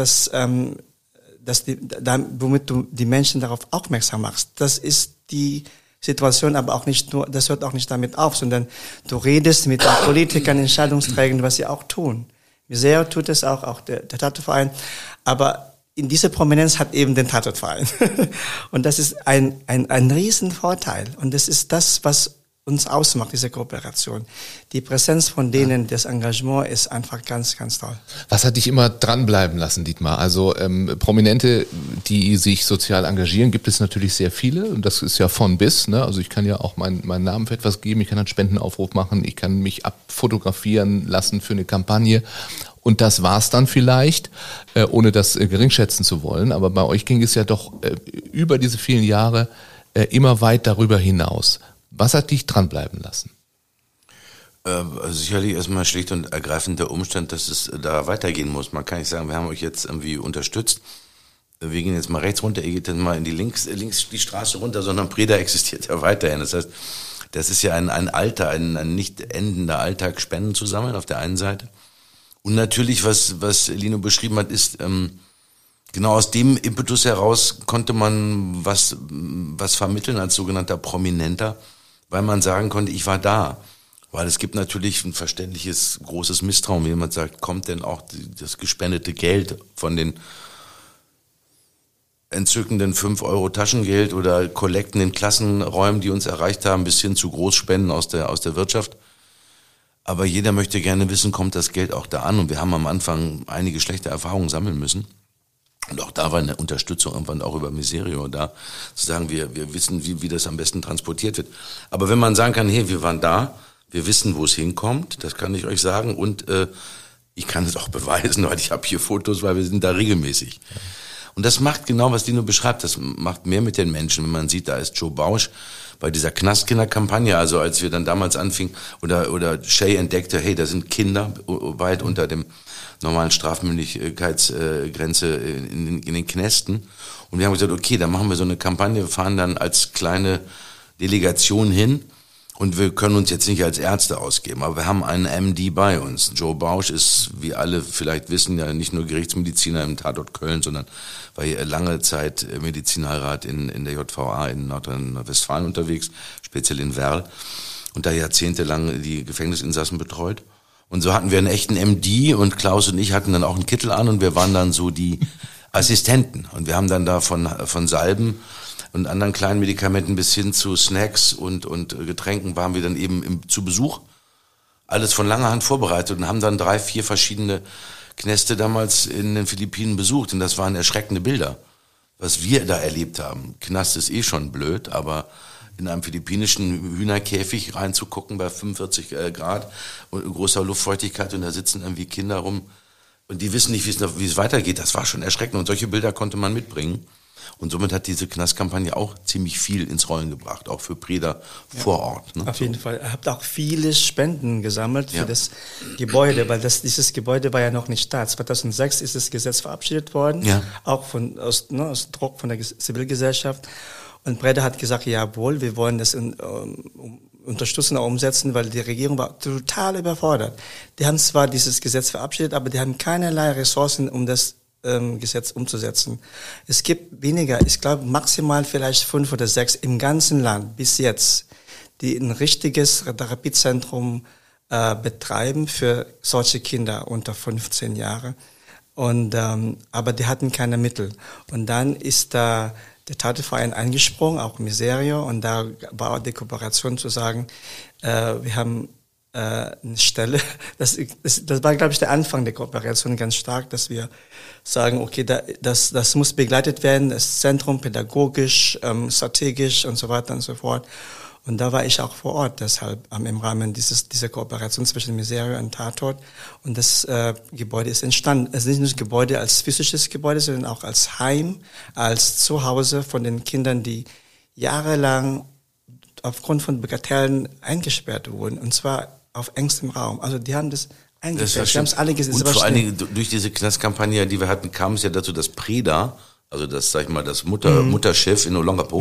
womit du die Menschen darauf aufmerksam machst. Das ist die Situation, aber auch nicht nur, das hört auch nicht damit auf, sondern du redest mit den Politikern, Entscheidungsträgern, was sie auch tun. Miseo tut es auch der Tatortverein, aber in dieser Prominenz hat eben den Tatortverein. Und das ist ein Riesenvorteil. Und das ist das, was uns ausmacht, diese Kooperation. Die Präsenz von denen, das Engagement ist einfach ganz, ganz toll. Was hat dich immer dranbleiben lassen, Dietmar? Also Prominente, die sich sozial engagieren, gibt es natürlich sehr viele und das ist ja von bis. Ne? Also ich kann ja auch meinen Namen für etwas geben, ich kann einen Spendenaufruf machen, ich kann mich abfotografieren lassen für eine Kampagne und das war's dann vielleicht, ohne das geringschätzen zu wollen. Aber bei euch ging es ja doch über diese vielen Jahre immer weit darüber hinaus. Was hat dich dranbleiben lassen? Sicherlich erstmal schlicht und ergreifend der Umstand, dass es da weitergehen muss. Man kann nicht sagen, wir haben euch jetzt irgendwie unterstützt. Wir gehen jetzt mal rechts runter, ihr geht dann mal in die links die Straße runter, sondern Preda existiert ja weiterhin. Das heißt, das ist ja ein nicht endender Alltag, Spenden zu sammeln auf der einen Seite. Und natürlich, was Lino beschrieben hat, ist, genau aus dem Impetus heraus konnte man was vermitteln als sogenannter Prominenter, weil man sagen konnte, ich war da. Weil es gibt natürlich ein verständliches, großes Misstrauen, wenn jemand sagt, kommt denn auch das gespendete Geld von den entzückenden 5 Euro Taschengeld oder Kollekten in Klassenräumen, die uns erreicht haben, bis hin zu Großspenden aus der Wirtschaft. Aber jeder möchte gerne wissen, kommt das Geld auch da an? Und wir haben am Anfang einige schlechte Erfahrungen sammeln müssen. Und auch da war eine Unterstützung irgendwann auch über Miserio da, zu sagen, wir wissen, wie das am besten transportiert wird. Aber wenn man sagen kann, hey, wir waren da, wir wissen, wo es hinkommt, das kann ich euch sagen. Und ich kann es auch beweisen, weil ich habe hier Fotos, weil wir sind da regelmäßig. Und das macht genau, was Dino beschreibt, das macht mehr mit den Menschen. Wenn man sieht, da ist Joe Bausch bei dieser Knastkinderkampagne, also als wir dann damals anfingen, oder Shay entdeckte, hey, da sind Kinder weit unter dem normalen Strafmündigkeitsgrenze in den Knästen. Und wir haben gesagt, okay, dann machen wir so eine Kampagne, wir fahren dann als kleine Delegation hin und wir können uns jetzt nicht als Ärzte ausgeben, aber wir haben einen MD bei uns. Joe Bausch ist, wie alle vielleicht wissen, ja nicht nur Gerichtsmediziner im Tatort Köln, sondern war hier lange Zeit Medizinalrat in der JVA in Nordrhein-Westfalen unterwegs, speziell in Werl und da jahrzehntelang die Gefängnisinsassen betreut. Und so hatten wir einen echten MD und Klaus und ich hatten dann auch einen Kittel an und wir waren dann so die Assistenten. Und wir haben dann da von Salben und anderen kleinen Medikamenten bis hin zu Snacks und Getränken waren wir dann eben zu Besuch. Alles von langer Hand vorbereitet und haben dann 3, 4 verschiedene Knäste damals in den Philippinen besucht. Und das waren erschreckende Bilder, was wir da erlebt haben. Knast ist schon blöd, aber in einem philippinischen Hühnerkäfig reinzugucken bei 45 Grad und großer Luftfeuchtigkeit und da sitzen irgendwie Kinder rum und die wissen nicht, wie es weitergeht. Das war schon erschreckend und solche Bilder konnte man mitbringen. Und somit hat diese Knastkampagne auch ziemlich viel ins Rollen gebracht, auch für Preda vor Ort. Ne? Auf jeden Fall. Ihr habt auch viele Spenden gesammelt für das Gebäude, weil dieses Gebäude war ja noch nicht da. 2006 ist das Gesetz verabschiedet worden, auch aus Druck von der Zivilgesellschaft. Und Preda hat gesagt, jawohl, wir wollen das unterstützen und umsetzen, weil die Regierung war total überfordert. Die haben zwar dieses Gesetz verabschiedet, aber die haben keinerlei Ressourcen, um das Gesetz umzusetzen. Es gibt weniger, ich glaube maximal vielleicht 5 oder 6 im ganzen Land bis jetzt, die ein richtiges Therapiezentrum betreiben für solche Kinder unter 15 Jahre. Und aber die hatten keine Mittel. Und dann ist da der Tateverein eingesprungen, auch Miserio, und da war auch die Kooperation zu sagen, wir haben eine Stelle, das war, glaube ich, der Anfang der Kooperation ganz stark, dass wir sagen, okay, das muss begleitet werden, das Zentrum pädagogisch, strategisch und so weiter und so fort. Und da war ich auch vor Ort, deshalb im Rahmen dieser Kooperation zwischen Miserio und Tatort. Und das Gebäude ist entstanden. Es ist nicht nur das Gebäude als physisches Gebäude, sondern auch als Heim, als Zuhause von den Kindern, die jahrelang aufgrund von Bagatellen eingesperrt wurden. Und zwar auf engstem Raum. Also die haben das eingesperrt. Die haben es alle gesehen. Und vor allen Dingen durch diese Knastkampagne, die wir hatten, kam es ja dazu, dass Preda, also das, sag ich mal, das Mutterschiff in Olongapo,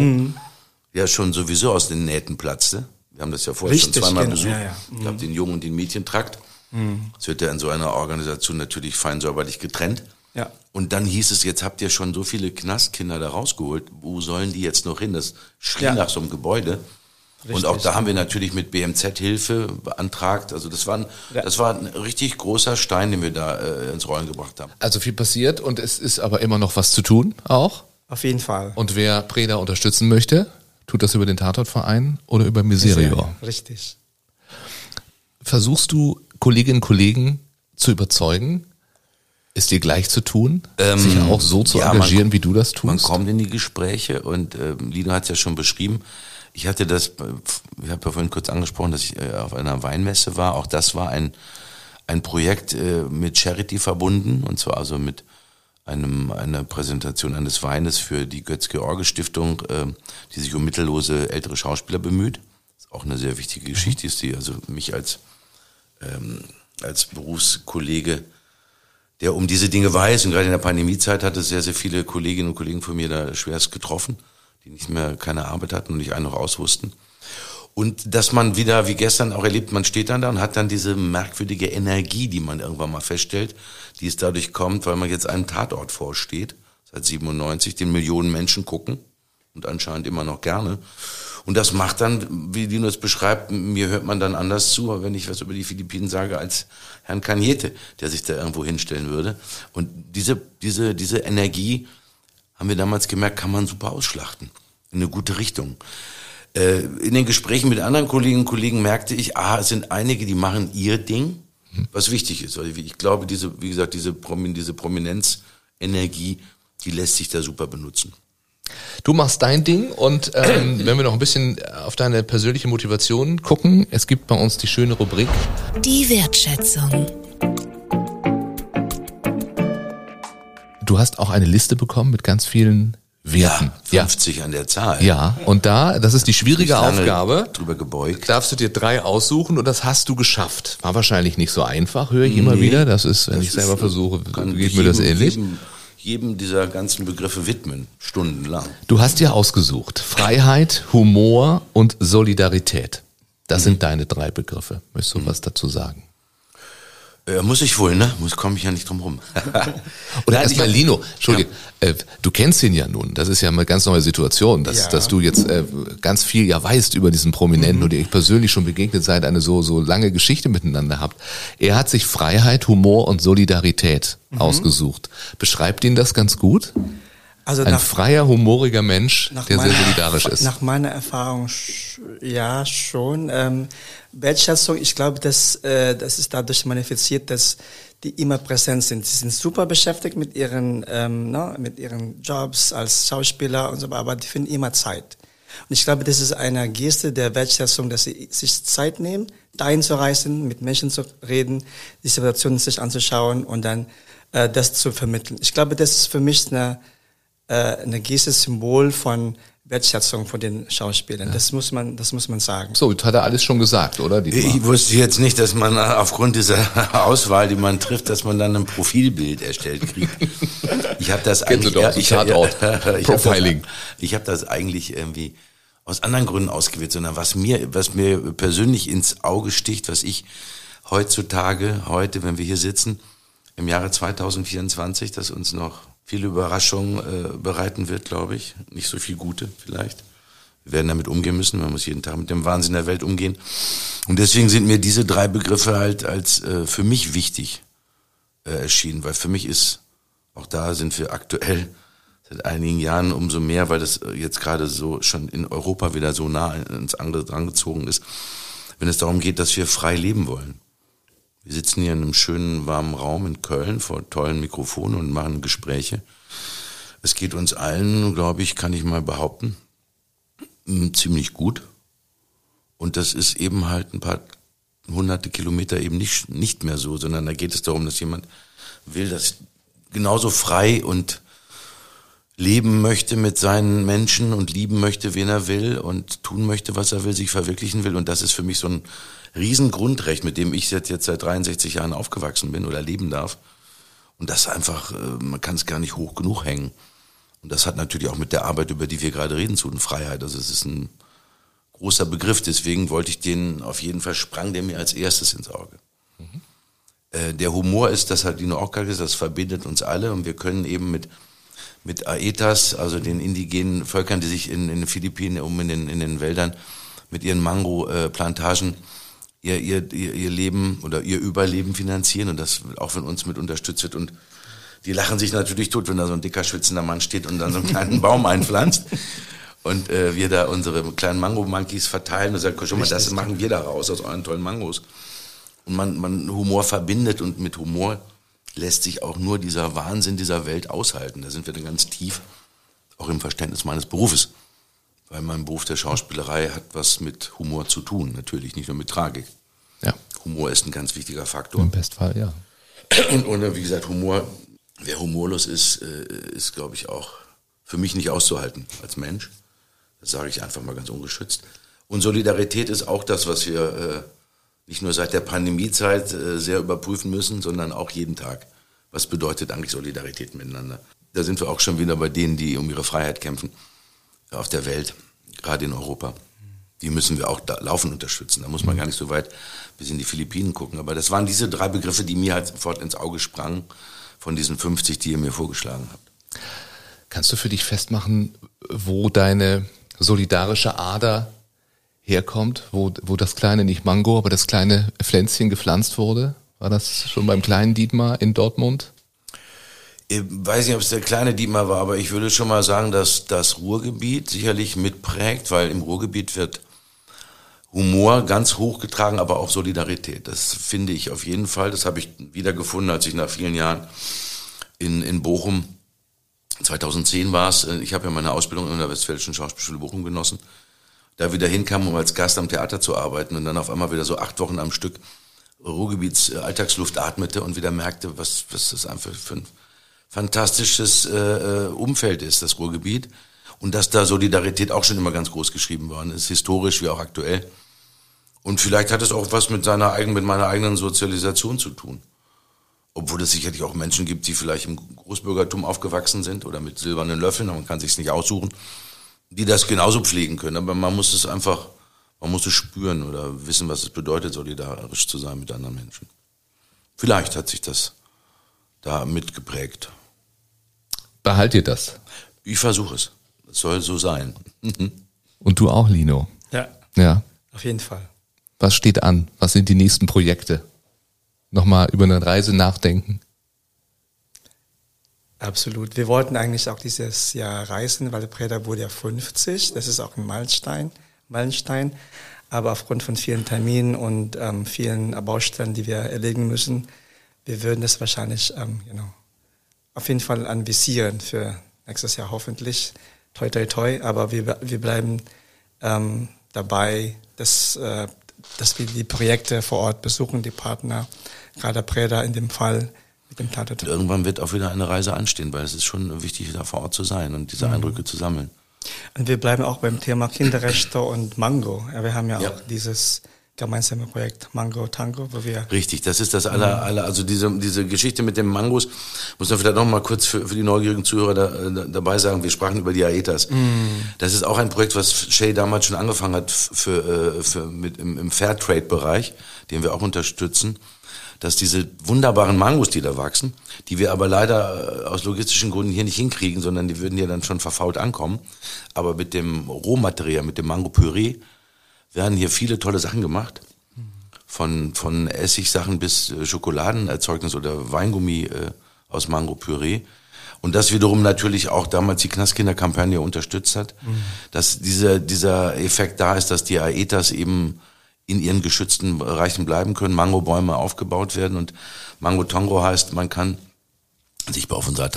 ja schon sowieso aus den Nähten platzte. Wir haben das ja vorher schon zweimal besucht. Ja. Ich glaube, den Jungen- und den Mädchentrakt. Das wird ja in so einer Organisation natürlich fein säuberlich getrennt. Ja. Und dann hieß es, jetzt habt ihr schon so viele Knastkinder da rausgeholt. Wo sollen die jetzt noch hin? Das schrie nach so einem Gebäude. Richtig. Und auch da haben wir natürlich mit BMZ Hilfe beantragt. Also das war ein richtig großer Stein, den wir da ins Rollen gebracht haben. Also viel passiert und es ist aber immer noch was zu tun auch. Auf jeden Fall. Und wer Preda unterstützen möchte, Tut das über den Tatortverein oder über Miserio? Richtig. Versuchst du Kolleginnen und Kollegen zu überzeugen, es dir gleich zu tun, sich auch so zu engagieren, wie du das tust? Man kommt in die Gespräche und Lino hat es ja schon beschrieben. Ich habe ja vorhin kurz angesprochen, dass ich auf einer Weinmesse war. Auch das war ein Projekt mit Charity verbunden, und zwar also mit einer Präsentation eines Weines für die Götz-George-Stiftung, die sich um mittellose ältere Schauspieler bemüht. Das ist auch eine sehr wichtige Geschichte, ist die also mich als Berufskollege, der um diese Dinge weiß, und gerade in der Pandemiezeit hat es sehr, sehr viele Kolleginnen und Kollegen von mir da schwerst getroffen, die keine Arbeit hatten und nicht ein noch aus wussten. Und dass man wieder, wie gestern auch erlebt, man steht dann da und hat dann diese merkwürdige Energie, die man irgendwann mal feststellt, die es dadurch kommt, weil man jetzt einem Tatort vorsteht, seit 97, den Millionen Menschen gucken und anscheinend immer noch gerne. Und das macht dann, wie Dino es beschreibt, mir hört man dann anders zu, wenn ich was über die Philippinen sage, als Herrn Cañete, der sich da irgendwo hinstellen würde. Und diese Energie, haben wir damals gemerkt, kann man super ausschlachten. In eine gute Richtung. In den Gesprächen mit anderen Kolleginnen und Kollegen merkte ich, es sind einige, die machen ihr Ding, was wichtig ist. Also ich glaube, diese Prominenz-Energie, die lässt sich da super benutzen. Du machst dein Ding und wenn wir noch ein bisschen auf deine persönliche Motivation gucken, es gibt bei uns die schöne Rubrik Die Wertschätzung. Du hast auch eine Liste bekommen mit ganz vielen Werten. Ja, 50 an der Zahl. Ja, und das ist die schwierige Aufgabe. Drüber gebeugt. Darfst du dir 3 aussuchen und das hast du geschafft. War wahrscheinlich nicht so einfach, höre ich immer wieder. Das ist, wenn ich selber versuche, geht mir das ähnlich. Jedem dieser ganzen Begriffe widmen, stundenlang. Du hast dir ausgesucht: Freiheit, Humor und Solidarität. Das sind deine 3 Begriffe. Möchtest du was dazu sagen? Muss ich wohl, ne? Komme ich ja nicht drum rum. Oder erstmal Lino, Entschuldige, du kennst ihn ja nun. Das ist ja eine ganz neue Situation, dass du jetzt ganz viel ja weißt über diesen Prominenten und ihr euch persönlich schon begegnet seid, eine so lange Geschichte miteinander habt. Er hat sich Freiheit, Humor und Solidarität ausgesucht. Beschreibt ihn das ganz gut? Also ein freier, humoriger Mensch, der sehr solidarisch ist. Nach meiner Erfahrung ja schon. Wertschätzung, ich glaube, das ist dadurch manifestiert, dass die immer präsent sind. Sie sind super beschäftigt mit ihren Jobs als Schauspieler und so, aber die finden immer Zeit. Und ich glaube, das ist eine Geste der Wertschätzung, dass sie sich Zeit nehmen, dahin zu reisen, mit Menschen zu reden, die Situationen sich anzuschauen und dann das zu vermitteln. Ich glaube, das ist für mich eine Geste, Symbol von Wertschätzung von den Schauspielern. Ja. Das muss man sagen. So, das hat er alles schon gesagt, oder? Ich wusste jetzt nicht, dass man aufgrund dieser Auswahl, die man trifft, dass man dann ein Profilbild erstellt kriegt. Ich habe das eigentlich, Profiling. Ich habe das eigentlich irgendwie aus anderen Gründen ausgewählt, sondern was mir persönlich ins Auge sticht, was ich heute, wenn wir hier sitzen, im Jahre 2024, das uns noch viele Überraschungen bereiten wird, glaube ich. Nicht so viel gute vielleicht. Wir werden damit umgehen müssen. Man muss jeden Tag mit dem Wahnsinn der Welt umgehen. Und deswegen sind mir diese 3 Begriffe halt als für mich wichtig erschienen. Weil für mich ist, auch da sind wir aktuell seit einigen Jahren umso mehr, weil das jetzt gerade so schon in Europa wieder so nah ins andere drangezogen ist, wenn es darum geht, dass wir frei leben wollen. Wir sitzen hier in einem schönen, warmen Raum in Köln vor tollen Mikrofonen und machen Gespräche. Es geht uns allen, glaube ich, kann ich mal behaupten, ziemlich gut. Und das ist eben halt ein paar hunderte Kilometer eben nicht mehr so, sondern da geht es darum, dass jemand will, dass genauso frei und leben möchte mit seinen Menschen und lieben möchte, wen er will und tun möchte, was er will, sich verwirklichen will. Und das ist für mich so ein Riesengrundrecht, mit dem ich jetzt seit 63 Jahren aufgewachsen bin oder leben darf. Und das einfach, man kann es gar nicht hoch genug hängen. Und das hat natürlich auch mit der Arbeit, über die wir gerade reden, zu tun, Freiheit. Also es ist ein großer Begriff, deswegen wollte ich den auf jeden Fall, sprang der mir als erstes ins Auge. Der Humor ist, das hat Dino auch gesagt, das verbindet uns alle und wir können eben mit Aetas, also den indigenen Völkern, die sich in den Philippinen, in den Wäldern, mit ihren Mango-Plantagen ihr Leben oder ihr Überleben finanzieren und das auch von uns mit unterstützt wird. Und die lachen sich natürlich tot, wenn da so ein dicker, schwitzender Mann steht und dann so einen kleinen Baum einpflanzt. und wir da unsere kleinen Mango-Monkeys verteilen und sagen, schon mal, das machen wir da raus aus euren tollen Mangos. Und man Humor verbindet und mit Humor lässt sich auch nur dieser Wahnsinn dieser Welt aushalten. Da sind wir dann ganz tief, auch im Verständnis meines Berufes. Weil mein Beruf der Schauspielerei hat was mit Humor zu tun, natürlich, nicht nur mit Tragik. Ja. Humor ist ein ganz wichtiger Faktor. Im Bestfall, ja. Und wie gesagt, wer humorlos ist, ist, glaube ich, auch für mich nicht auszuhalten als Mensch. Das sage ich einfach mal ganz ungeschützt. Und Solidarität ist auch das, was wir nicht nur seit der Pandemiezeit sehr überprüfen müssen, sondern auch jeden Tag. Was bedeutet eigentlich Solidarität miteinander? Da sind wir auch schon wieder bei denen, die um ihre Freiheit kämpfen auf der Welt, gerade in Europa. Die müssen wir auch da laufend unterstützen. Da muss man gar nicht so weit bis in die Philippinen gucken. Aber das waren diese 3 Begriffe, die mir halt sofort ins Auge sprangen von diesen 50, die ihr mir vorgeschlagen habt. Kannst du für dich festmachen, wo deine solidarische Ader herkommt, wo das kleine, nicht Mango, aber das kleine Pflänzchen gepflanzt wurde? War das schon beim kleinen Dietmar in Dortmund? Ich weiß nicht, ob es der kleine Dietmar war, aber ich würde schon mal sagen, dass das Ruhrgebiet sicherlich mitprägt, weil im Ruhrgebiet wird Humor ganz hochgetragen, aber auch Solidarität. Das finde ich auf jeden Fall. Das habe ich wiedergefunden, als ich nach vielen Jahren in Bochum, 2010 war es, ich habe ja meine Ausbildung in der Westfälischen Schauspielschule Bochum genossen, da wieder hinkam, um als Gast am Theater zu arbeiten und dann auf einmal wieder so 8 Wochen am Stück Ruhrgebiets Alltagsluft atmete und wieder merkte, was das einfach für ein fantastisches Umfeld ist, das Ruhrgebiet. Und dass da Solidarität auch schon immer ganz groß geschrieben worden ist, historisch wie auch aktuell. Und vielleicht hat es auch was mit meiner eigenen Sozialisation zu tun. Obwohl es sicherlich auch Menschen gibt, die vielleicht im Großbürgertum aufgewachsen sind oder mit silbernen Löffeln, man kann sich's nicht aussuchen, die das genauso pflegen können. Aber man muss es spüren oder wissen, was es bedeutet, solidarisch zu sein mit anderen Menschen. Vielleicht hat sich das da mitgeprägt. Behalt ihr das? Ich versuche es. Es soll so sein. Und du auch, Lino? Ja, auf jeden Fall. Was steht an? Was sind die nächsten Projekte? Nochmal über eine Reise nachdenken? Absolut. Wir wollten eigentlich auch dieses Jahr reisen, weil Preda wurde ja 50. Das ist auch ein Meilenstein. Aber aufgrund von vielen Terminen und vielen Baustellen, die wir erledigen müssen, wir würden das wahrscheinlich auf jeden Fall anvisieren für nächstes Jahr hoffentlich. Toi, toi, toi. Aber wir bleiben dabei, dass wir die Projekte vor Ort besuchen, die Partner, gerade Preda in dem Fall mit dem Tatort. Irgendwann wird auch wieder eine Reise anstehen, weil es ist schon wichtig, da vor Ort zu sein und diese Eindrücke zu sammeln. Und wir bleiben auch beim Thema Kinderrechte und Mango. Ja, wir haben ja auch dieses gemeinsame Projekt Mango Tango, wo wir... Richtig, das ist das also diese Geschichte mit den Mangos, muss man vielleicht noch mal kurz für die neugierigen Zuhörer dabei sagen, wir sprachen über die Aetas. Das ist auch ein Projekt, was Shay damals schon angefangen hat im Fairtrade-Bereich, den wir auch unterstützen, dass diese wunderbaren Mangos, die da wachsen, die wir aber leider aus logistischen Gründen hier nicht hinkriegen, sondern die würden ja dann schon verfault ankommen, aber mit dem Rohmaterial, mit dem Mango-Püree, werden hier viele tolle Sachen gemacht. Von Essigsachen bis Schokoladenerzeugnis oder Weingummi aus Mango-Püree. Und das wiederum natürlich auch damals die Knastkinderkampagne unterstützt hat, dass dieser Effekt da ist, dass die Aetas eben in ihren geschützten Bereichen bleiben können, Mangobäume aufgebaut werden und Mango Tango heißt, man kann sich auf unserer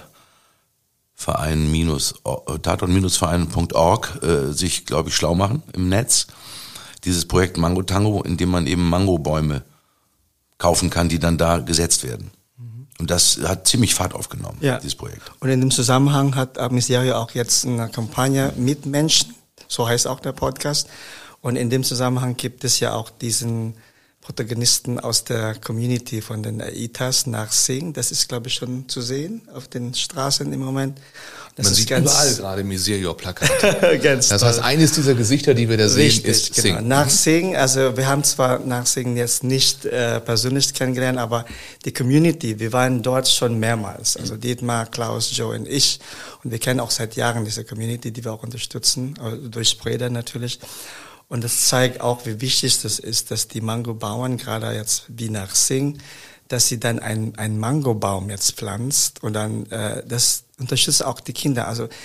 Tatort-Verein.org sich, glaube ich, schlau machen im Netz. Dieses Projekt Mango Tango, in dem man eben Mangobäume kaufen kann, die dann da gesetzt werden. Und das hat ziemlich Fahrt aufgenommen, dieses Projekt. Und in dem Zusammenhang hat Miserio auch jetzt eine Kampagne mit Menschen, so heißt auch der Podcast. Und in dem Zusammenhang gibt es ja auch diesen Protagonisten aus der Community von den Aetas nach Sing. Das ist, glaube ich, schon zu sehen auf den Straßen im Moment. Man sieht überall gerade Miserio-Plakate. Das heißt, eines dieser Gesichter, die wir da sehen, ist Sing. Genau. Nach Sing, also wir haben zwar nach Sing jetzt nicht persönlich kennengelernt, aber die Community, wir waren dort schon mehrmals. Also Dietmar, Klaus, Joe und ich. Und wir kennen auch seit Jahren diese Community, die wir auch unterstützen, durch Preda natürlich. Und das zeigt auch, wie wichtig das ist, dass die Mangobauern, gerade jetzt wie nach Sing, dass sie dann einen Mangobaum jetzt pflanzt und dann das unterstützt auch die Kinder. Also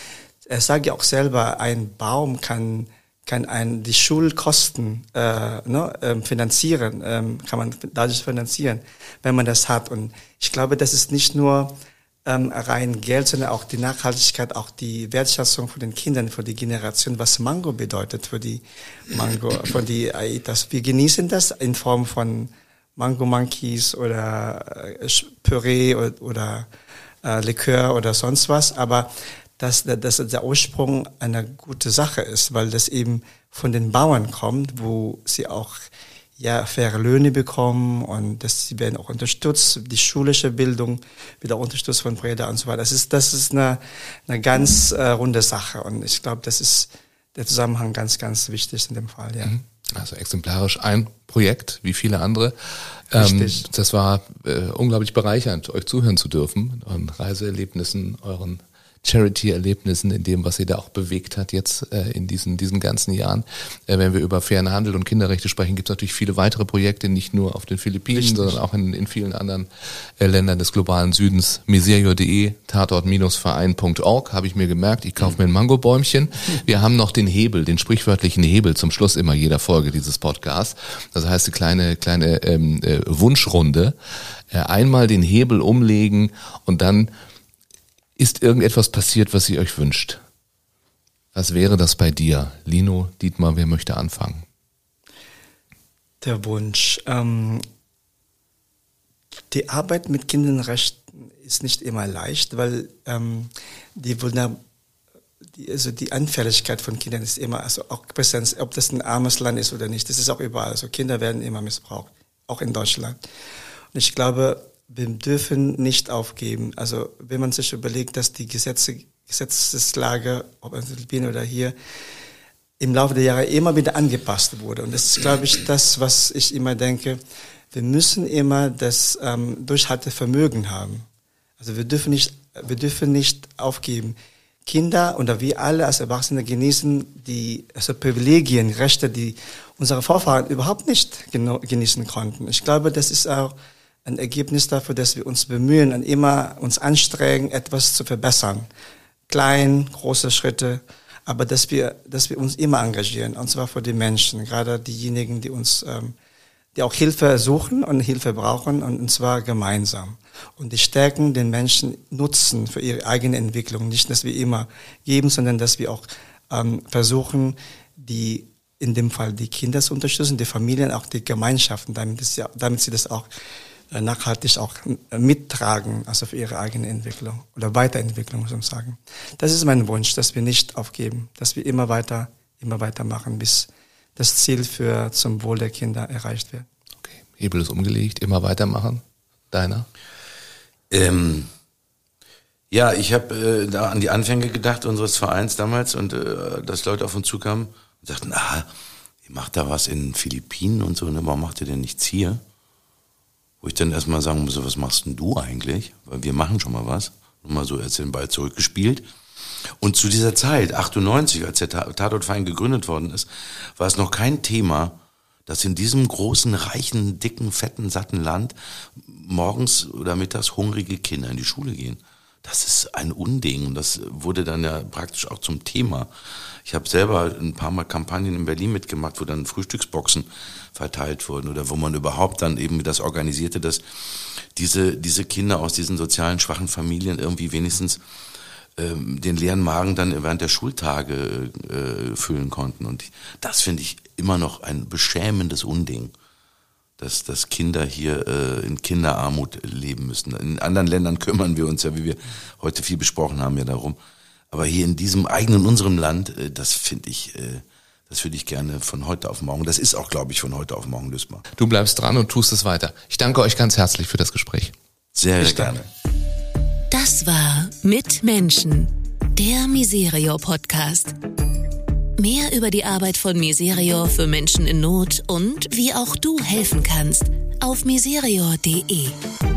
Er sagt ja auch selber, ein Baum kann die Schulkosten finanzieren, kann man dadurch finanzieren, wenn man das hat. Und ich glaube, das ist nicht nur rein Geld, sondern auch die Nachhaltigkeit, auch die Wertschätzung von den Kindern, für die Generation, was Mango bedeutet für die Aitas. Wir genießen das in Form von Mango Monkeys oder Püree oder Likör oder sonst was, aber dass der Ursprung eine gute Sache ist, weil das eben von den Bauern kommt, wo sie auch faire Löhne bekommen und dass sie werden auch unterstützt, die schulische Bildung wird auch unterstützt von Breda und so weiter. Das ist eine ganz runde Sache und ich glaube, das ist der Zusammenhang ganz, ganz wichtig in dem Fall, ja. Also exemplarisch ein Projekt, wie viele andere. Richtig. Das war unglaublich bereichernd, euch zuhören zu dürfen, euren Reiseerlebnissen, euren Charity-Erlebnissen, in dem, was sie da auch bewegt hat jetzt in diesen ganzen Jahren. Wenn wir über fairen Handel und Kinderrechte sprechen, gibt es natürlich viele weitere Projekte, nicht nur auf den Philippinen, Richtig. sondern auch in vielen anderen Ländern des globalen Südens. Miserio.de, Tatort-Verein.org, habe ich mir gemerkt. Ich kaufe mir ein Mangobäumchen. Wir haben noch den Hebel, den sprichwörtlichen Hebel zum Schluss immer jeder Folge dieses Podcasts. Das heißt, eine kleine Wunschrunde. Einmal den Hebel umlegen und dann ist irgendetwas passiert, was ihr euch wünscht? Was wäre das bei dir? Lino, Dietmar, wer möchte anfangen? Der Wunsch. Die Arbeit mit Kinderrechten ist nicht immer leicht, weil die Anfälligkeit von Kindern ist immer, also auch Präsenz, ob das ein armes Land ist oder nicht, das ist auch überall. Also Kinder werden immer missbraucht, auch in Deutschland. Und ich glaube, wir dürfen nicht aufgeben. Also wenn man sich überlegt, dass die Gesetzeslage, ob in den Philippinen oder hier, im Laufe der Jahre immer wieder angepasst wurde. Und das ist, glaube ich, das, was ich immer denke. Wir müssen immer das Durchhaltevermögen haben. Also wir dürfen nicht aufgeben. Kinder oder wir alle als Erwachsene genießen die Privilegien, Rechte, die unsere Vorfahren überhaupt nicht genießen konnten. Ich glaube, das ist auch ein Ergebnis dafür, dass wir uns bemühen und immer uns anstrengen, etwas zu verbessern. Klein, große Schritte, aber dass wir uns immer engagieren, und zwar für die Menschen, gerade diejenigen, die auch Hilfe suchen und Hilfe brauchen, und zwar gemeinsam. Und die Stärken den Menschen nutzen für ihre eigene Entwicklung. Nicht, dass wir immer geben, sondern dass wir auch versuchen, in dem Fall die Kinder zu unterstützen, die Familien, auch die Gemeinschaften, damit sie das auch nachhaltig auch mittragen, also für ihre eigene Entwicklung oder Weiterentwicklung, muss man sagen. Das ist mein Wunsch, dass wir nicht aufgeben, dass wir immer weiter machen, bis das Ziel zum Wohl der Kinder erreicht wird. Okay, Hebel ist umgelegt, immer weitermachen. Deiner? Ja, ich habe da an die Anfänge gedacht unseres Vereins damals und dass Leute auf uns zukamen und sagten, ihr macht da was in den Philippinen und so, ne, warum macht ihr denn nichts hier? Wo ich dann erstmal sagen muss, was machst denn du eigentlich? Weil wir machen schon mal was. Und mal so jetzt den Ball zurückgespielt. Und zu dieser Zeit, 98, als der Tatortverein gegründet worden ist, war es noch kein Thema, dass in diesem großen, reichen, dicken, fetten, satten Land morgens oder mittags hungrige Kinder in die Schule gehen. Das ist ein Unding und das wurde dann ja praktisch auch zum Thema. Ich habe selber ein paar Mal Kampagnen in Berlin mitgemacht, wo dann Frühstücksboxen verteilt wurden oder wo man überhaupt dann eben das organisierte, dass diese Kinder aus diesen sozialen schwachen Familien irgendwie wenigstens den leeren Magen dann während der Schultage füllen konnten. Und das finde ich immer noch ein beschämendes Unding, dass Kinder hier in Kinderarmut leben müssen. In anderen Ländern kümmern wir uns ja, wie wir heute viel besprochen haben, ja darum. Aber hier in diesem eigenen, unserem Land, das würde ich gerne von heute auf morgen. Das ist auch, glaube ich, von heute auf morgen lösbar. Du bleibst dran und tust es weiter. Ich danke euch ganz herzlich für das Gespräch. Sehr gerne. Das war Mit Menschen, der Miserio-Podcast. Mehr über die Arbeit von Miserio für Menschen in Not und wie auch du helfen kannst auf miserio.de.